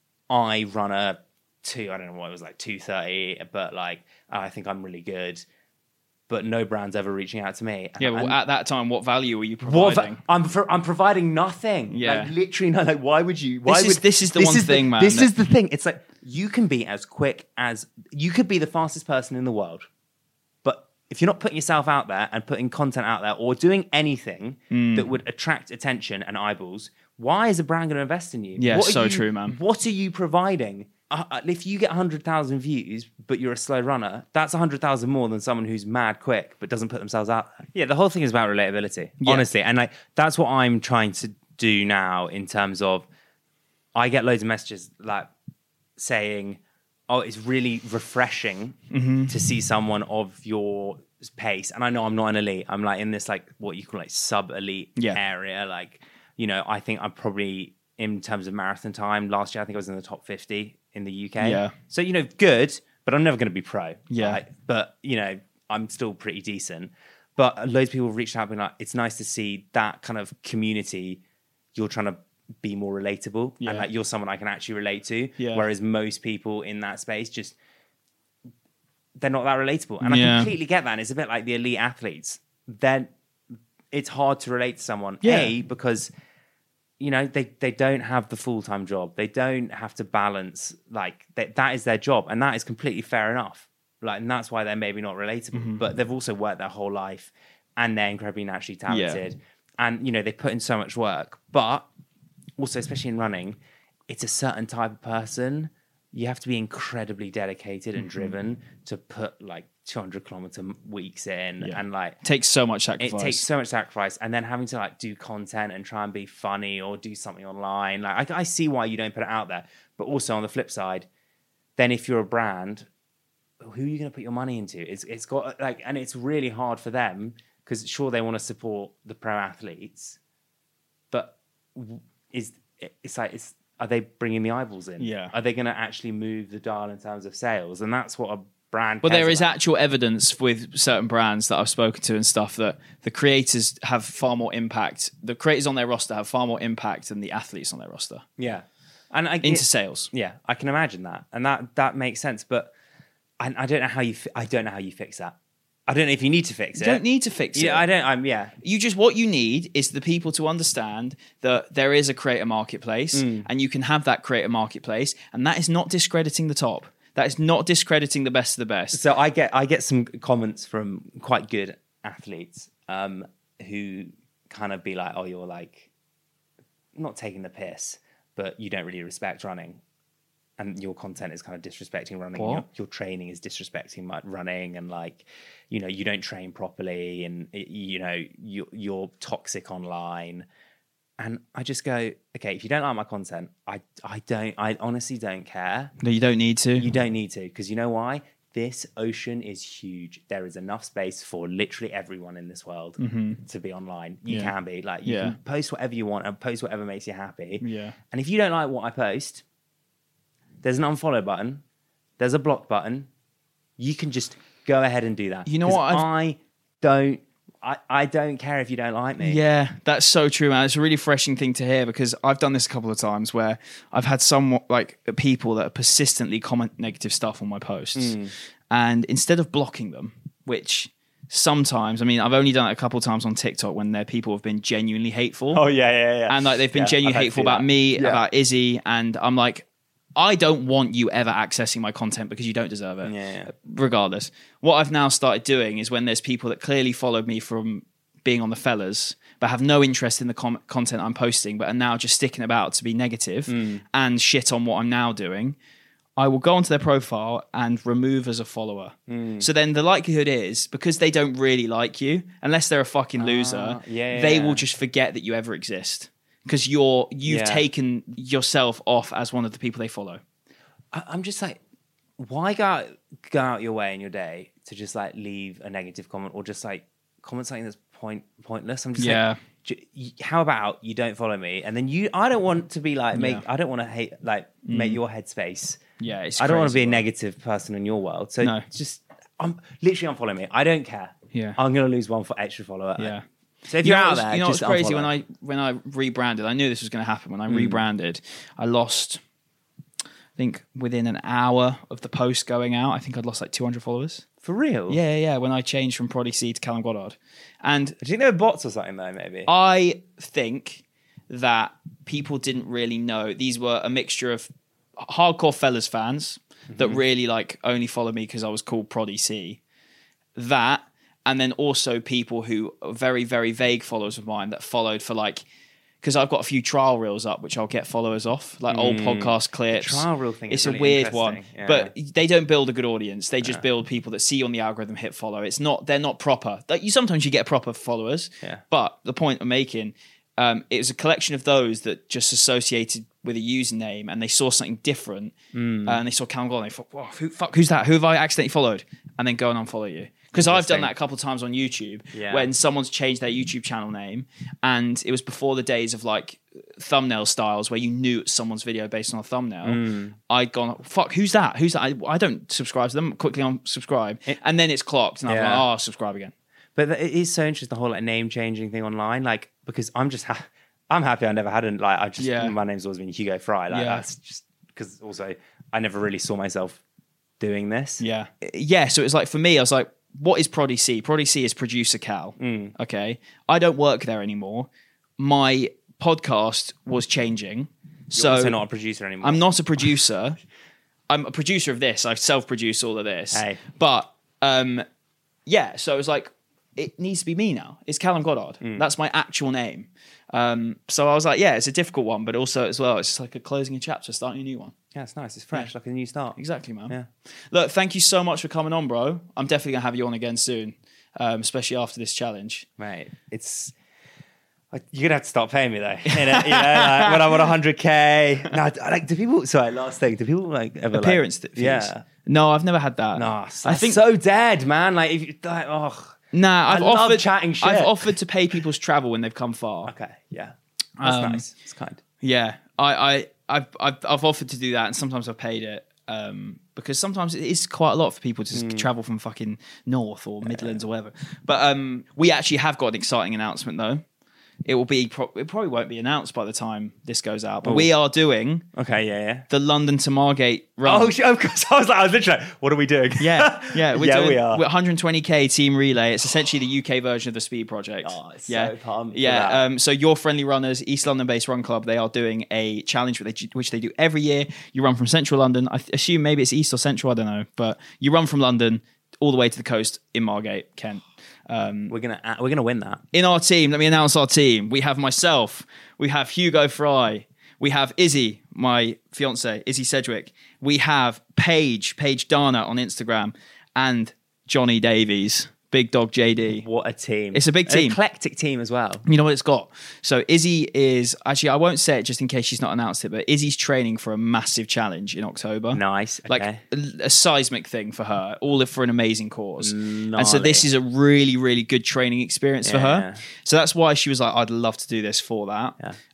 I run a two, I don't know what it was, like two thirty, but like I think I'm really good. But no brand's ever reaching out to me. And, yeah, well, and at that time, what value were you providing? What, I'm for, I'm providing nothing. Yeah, like literally, no. Like, why would you? Why this is would, this is the this one is thing, the, man. This that, is the thing. It's like you can be as quick as you could be the fastest person in the world, but if you're not putting yourself out there and putting content out there or doing anything mm. that would attract attention and eyeballs, why is a brand going to invest in you? Yeah, what so you, true, man. What are you providing? Uh, if you get one hundred thousand views, but you're a slow runner, that's one hundred thousand more than someone who's mad quick, but doesn't put themselves out there. Yeah, the whole thing is about relatability, yeah. honestly. And like that's what I'm trying to do now in terms of, I get loads of messages like saying, oh, it's really refreshing mm-hmm. to see someone of your pace. And I know I'm not an elite. I'm like in this like what you call like sub-elite yeah. area. Like, you know, I think I'm probably in terms of marathon time last year, I think I was in the top fifty in the U K. Yeah. So, you know, good, but I'm never going to be pro. Yeah. Right? But, you know, I'm still pretty decent. But loads of people have reached out and been like, it's nice to see that kind of community. You're trying to be more relatable yeah. and like you're someone I can actually relate to. Yeah. Whereas most people in that space just, they're not that relatable. And yeah. I completely get that. And it's a bit like the elite athletes. Then it's hard to relate to someone. Yeah. A, because... you know, they, they don't have the full-time job. They don't have to balance, like, they, that is their job. And that is completely fair enough. Like, and that's why they're maybe not relatable. Mm-hmm. But they've also worked their whole life and they're incredibly naturally talented. Yeah. And, you know, they put in so much work. But also, especially in running, it's a certain type of person. You have to be incredibly dedicated and mm-hmm. driven to put, like, two hundred kilometer weeks in yeah. and like it takes so much sacrifice. It takes so much sacrifice, and then having to like do content and try and be funny or do something online. Like I, I see why you don't put it out there, but also on the flip side, then if you're a brand, who are you going to put your money into? It's it's got like, and it's really hard for them because sure they want to support the pro athletes, but is it's like it's are they bringing the eyeballs in? Yeah, are they going to actually move the dial in terms of sales? And that's what a brand well, there is about. actual evidence with certain brands that I've spoken to and stuff that the creators have far more impact. The creators on their roster have far more impact than the athletes on their roster. Yeah, and I, into it, sales. Yeah, I can imagine that, and that that makes sense. But I, I don't know how you. I don't know how you fix that. I don't know if you need to fix it. You don't need to fix yeah, it. Yeah, I don't. I'm yeah. You just what you need is the people to understand that there is a creator marketplace, mm. and you can have that creator marketplace, and that is not discrediting the top. That is not discrediting the best of the best. So I get I get some comments from quite good athletes um, who kind of be like, "Oh, you're like not taking the piss, but you don't really respect running, and your content is kind of disrespecting running. Your, your training is disrespecting running, and like, you know, you don't train properly, and you know, you, you're toxic online." And I just go, okay, if you don't like my content, I I don't, I honestly don't care. No, you don't need to. You don't need to, because you know why? This ocean is huge. There is enough space for literally everyone in this world mm-hmm. to be online. You yeah. can be. Like, you yeah. can post whatever you want and post whatever makes you happy. Yeah. And if you don't like what I post, there's an unfollow button. There's a block button. You can just go ahead and do that. You know 'Cause what? I've- I don't. I, I don't care if you don't like me. Yeah, that's so true, man. It's a really refreshing thing to hear because I've done this a couple of times where I've had some like people that persistently comment negative stuff on my posts, Mm. and instead of blocking them, which sometimes, I mean, I've only done it a couple of times on TikTok when there people have been genuinely hateful. Oh yeah, yeah, yeah. And like they've been Yeah, genuinely I've had to hateful do about that. me, Yeah. about Izzy, and I'm like, I don't want you ever accessing my content because you don't deserve it. Yeah, yeah. Regardless, what I've now started doing is when there's people that clearly followed me from being on the fellas, but have no interest in the com- content I'm posting, but are now just sticking about to be negative Mm. and shit on what I'm now doing, I will go onto their profile and remove as a follower. Mm. So then the likelihood is, because they don't really like you, unless they're a fucking loser, Ah, yeah, they yeah. will just forget that you ever exist. Because you're you've Yeah. taken yourself off as one of the people they follow. I, I'm just like, why go out, go out your way in your day to just like leave a negative comment or just like comment something that's point pointless? I'm just Yeah. like, j- y- how about you don't follow me and then you? I don't want to be like make. Yeah. I don't want to hate like make your headspace. Yeah, it's I don't want to crazy, be a bro. negative person in your world. So No. just, I'm literally unfollow me. I don't care. Yeah. I'm gonna lose one for extra follower. Yeah. So if You you're know, out what's- there, you know what's just crazy unfollow. when I when I rebranded, I knew this was going to happen. When I Hmm. rebranded, I lost, I think within an hour of the post going out, I think I'd lost like two hundred followers. for real. Yeah, yeah, yeah. When I changed from Proddy C to Callum Goddard, and Do you think they were bots or something though? Maybe. I think that people didn't really know. These were a mixture of hardcore fellas fans that Mm-hmm. really like only followed me because I was called Proddy C. That, and then also people who are very, very vague followers of mine that followed for like, because I've got a few trial reels up which I'll get followers off, like old podcast clips. Mm. trial reel thing is It's really a weird one, interesting. Yeah. but they don't build a good audience. They just build people that see you on the algorithm, hit follow. It's not, they're not proper. Like you sometimes you get proper followers, Yeah. but the point I'm making, um, it was a collection of those that just associated with a username and they saw something different Mm. uh, and they saw Callum Goddard and they thought, "Whoa, who, fuck, who's that? Who have I accidentally followed?" And then go and unfollow you. Because I've done Interesting. that a couple of times on YouTube Yeah. when someone's changed their YouTube channel name and it was before the days of like thumbnail styles where you knew it's someone's video based on a thumbnail. Mm. I'd gone, fuck, who's that? Who's that? I, I don't subscribe to them. Quickly on subscribe. And then it's clocked and I'm Yeah. like, oh, subscribe again. But it is so interesting, the whole like name changing thing online. Like, because I'm just, ha- I'm happy I never had an, like, I just, Yeah. my name's always been Hugo Fry. Like, Yeah. that's just, because also I never really saw myself doing this. Yeah. Yeah. So it was like, for me, I was like, what is Proddy C? Proddy C is producer Cal. Mm. Okay. I don't work there anymore. My podcast was changing. You're So also not a producer anymore. I'm not a producer. I'm a producer of this. I self-produce all of this. Hey. But um, yeah, so it was like, it needs to be me now. It's Callum Goddard. Mm. That's my actual name. Um, so I was like, yeah, it's a difficult one, but also as well, it's just like a closing a chapter, starting a new one. Yeah, it's nice. It's fresh, like a new start. Exactly, man. Yeah. Look, thank you so much for coming on, bro. I'm definitely gonna have you on again soon, um, especially after this challenge. Mate, it's, like, you're gonna have to start paying me though. innit? You know, like, when I'm on one hundred K. No, like, do people, sorry, last thing, do people like ever like- Appearance fees. Yeah. No, I've never had that. No, that's I think so dead, man. Like, if you, like, oh. Nah, I've I love offered chatting shit. I've offered to pay people's travel when they've come far. Okay, yeah. That's Um, nice. It's kind. Yeah, I, I, I've, I've, I've offered to do that, and sometimes I've paid it um, because sometimes it is quite a lot for people to just Mm. travel from fucking North or Midlands or whatever. But um, we actually have got an exciting announcement though. It will be, pro- it probably won't be announced by the time this goes out, but Oh. we are doing Okay, yeah, yeah. the London to Margate run. Oh, shit, of course. I was like, I was literally like, what are we doing? Yeah, yeah, we're yeah, doing, we are. We're one hundred twenty K team relay. It's essentially the U K version of the Speed Project. Oh, it's yeah, so pumped for yeah. that. Um, so your friendly runners, East London-based run club, they are doing a challenge which they, which they do every year. You run from Central London. I th- assume maybe it's East or Central. I don't know, but you run from London all the way to the coast in Margate, Kent. Um, We're gonna uh, we're gonna win that. in our team, let me announce our team. We have myself, we have Hugo Fry, we have Izzy, my fiance, Izzy Sedgwick. We have Paige, Paige Dana on Instagram, and Johnny Davies, Big Dog J D. What a team! It's a big An team. eclectic team as well. You know what it's got? So Izzy is, actually I won't say it just in case she's not announced it, but Izzy's training for a massive challenge in October. Nice. Okay. Like a, a seismic thing for her, all for an amazing cause. And so Gnarly. this is a really, really good training experience for Yeah. her. So that's why she was like, I'd love to do this for that. Yeah.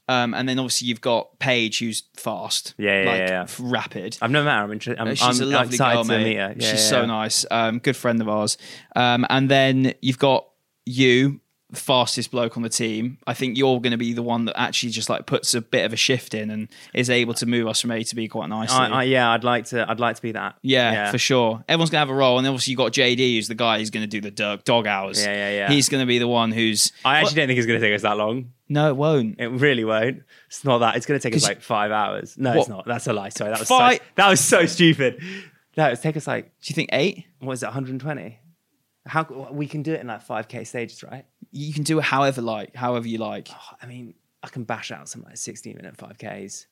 Um, and then obviously you've got Paige, who's fast, Yeah, yeah, like yeah, yeah. f- rapid. I've never met her. I'm, inter- I'm, She's I'm a lovely excited girl, to mate. meet her. Yeah, She's yeah, so yeah. nice. Um, good friend of ours. Um, and then you've got you, fastest bloke on the team. I think you're going to be the one that actually just like puts a bit of a shift in and is able to move us from A to B quite nicely. I, I, yeah, I'd like to. I'd like to be that. Yeah, yeah. for sure. Everyone's gonna have a role, and obviously you got J D, who's the guy who's gonna do the dog, dog hours. Yeah, yeah, yeah. He's gonna be the one who's. I actually What? don't think it's going to take us that long. No, it won't. It really won't. It's not that. It's going to take us 'Cause- like five hours. No, What? it's not. That's a lie. Sorry, that was Five- so, that was so stupid. No, it's take us like Do you think eight? what is it, one hundred twenty? How we can do it in like five K stages, right? You can do it however like, however you like. Oh, I mean, I can bash out some like sixteen minute five Ks.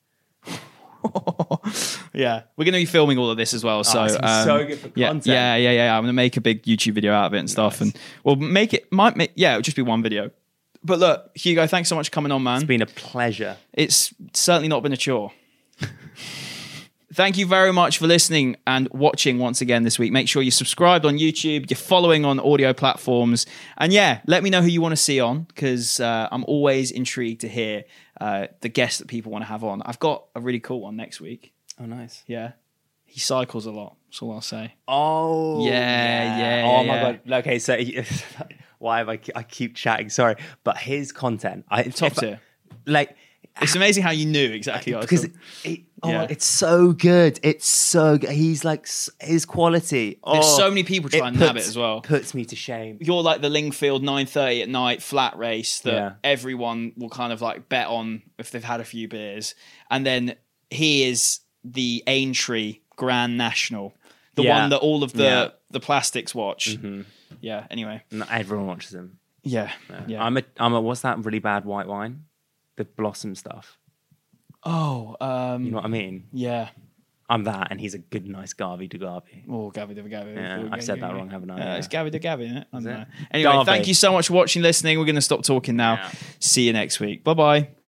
Yeah, we're gonna be filming all of this as well. So, it's gonna be um, so good for yeah, content. yeah, yeah, yeah. I'm gonna make a big YouTube video out of it and stuff, Nice. and we'll make it. Might make, yeah, it'll just be one video. But look, Hugo, thanks so much for coming on, man. It's been a pleasure. It's certainly not been a chore. Thank you very much for listening and watching once again this week. Make sure you're subscribed on YouTube, you're following on audio platforms. And yeah, let me know who you want to see on, because uh, I'm always intrigued to hear uh, the guests that people want to have on. I've got a really cool one next week. Oh, nice. Yeah. He cycles a lot. That's all I'll say. Oh, Yeah, yeah, Oh yeah, my yeah. god. Okay, so why have I? I keep chatting. Sorry, but his content, I Top if I- tier. like It's amazing how you knew exactly what I was because talking- it, oh, Yeah. it's so good. It's so good. He's like s- his quality. There's oh, so many people trying to nab it as well. Puts me to shame. You're like the Lingfield nine thirty at night flat race that Yeah. everyone will kind of like bet on if they've had a few beers. And then he is the Aintree Grand National, the Yeah. one that all of the, Yeah. the plastics watch. Yeah, anyway. Not everyone watches him. Yeah. Yeah. I'm a. I'm a. What's that really bad white wine? The Blossom stuff. oh, um, You know what I mean? yeah. I'm that, and he's a good, nice Garvey de Garvey. Oh, Gavi de Gavi. Yeah, I've said that wrong, haven't I? Yeah, Yeah. it's Gavi de Gavi, isn't it? I don't it? know. Anyway, Garvey. thank you so much for watching, listening. We're going to stop talking now. Yeah. See you next week. Bye bye.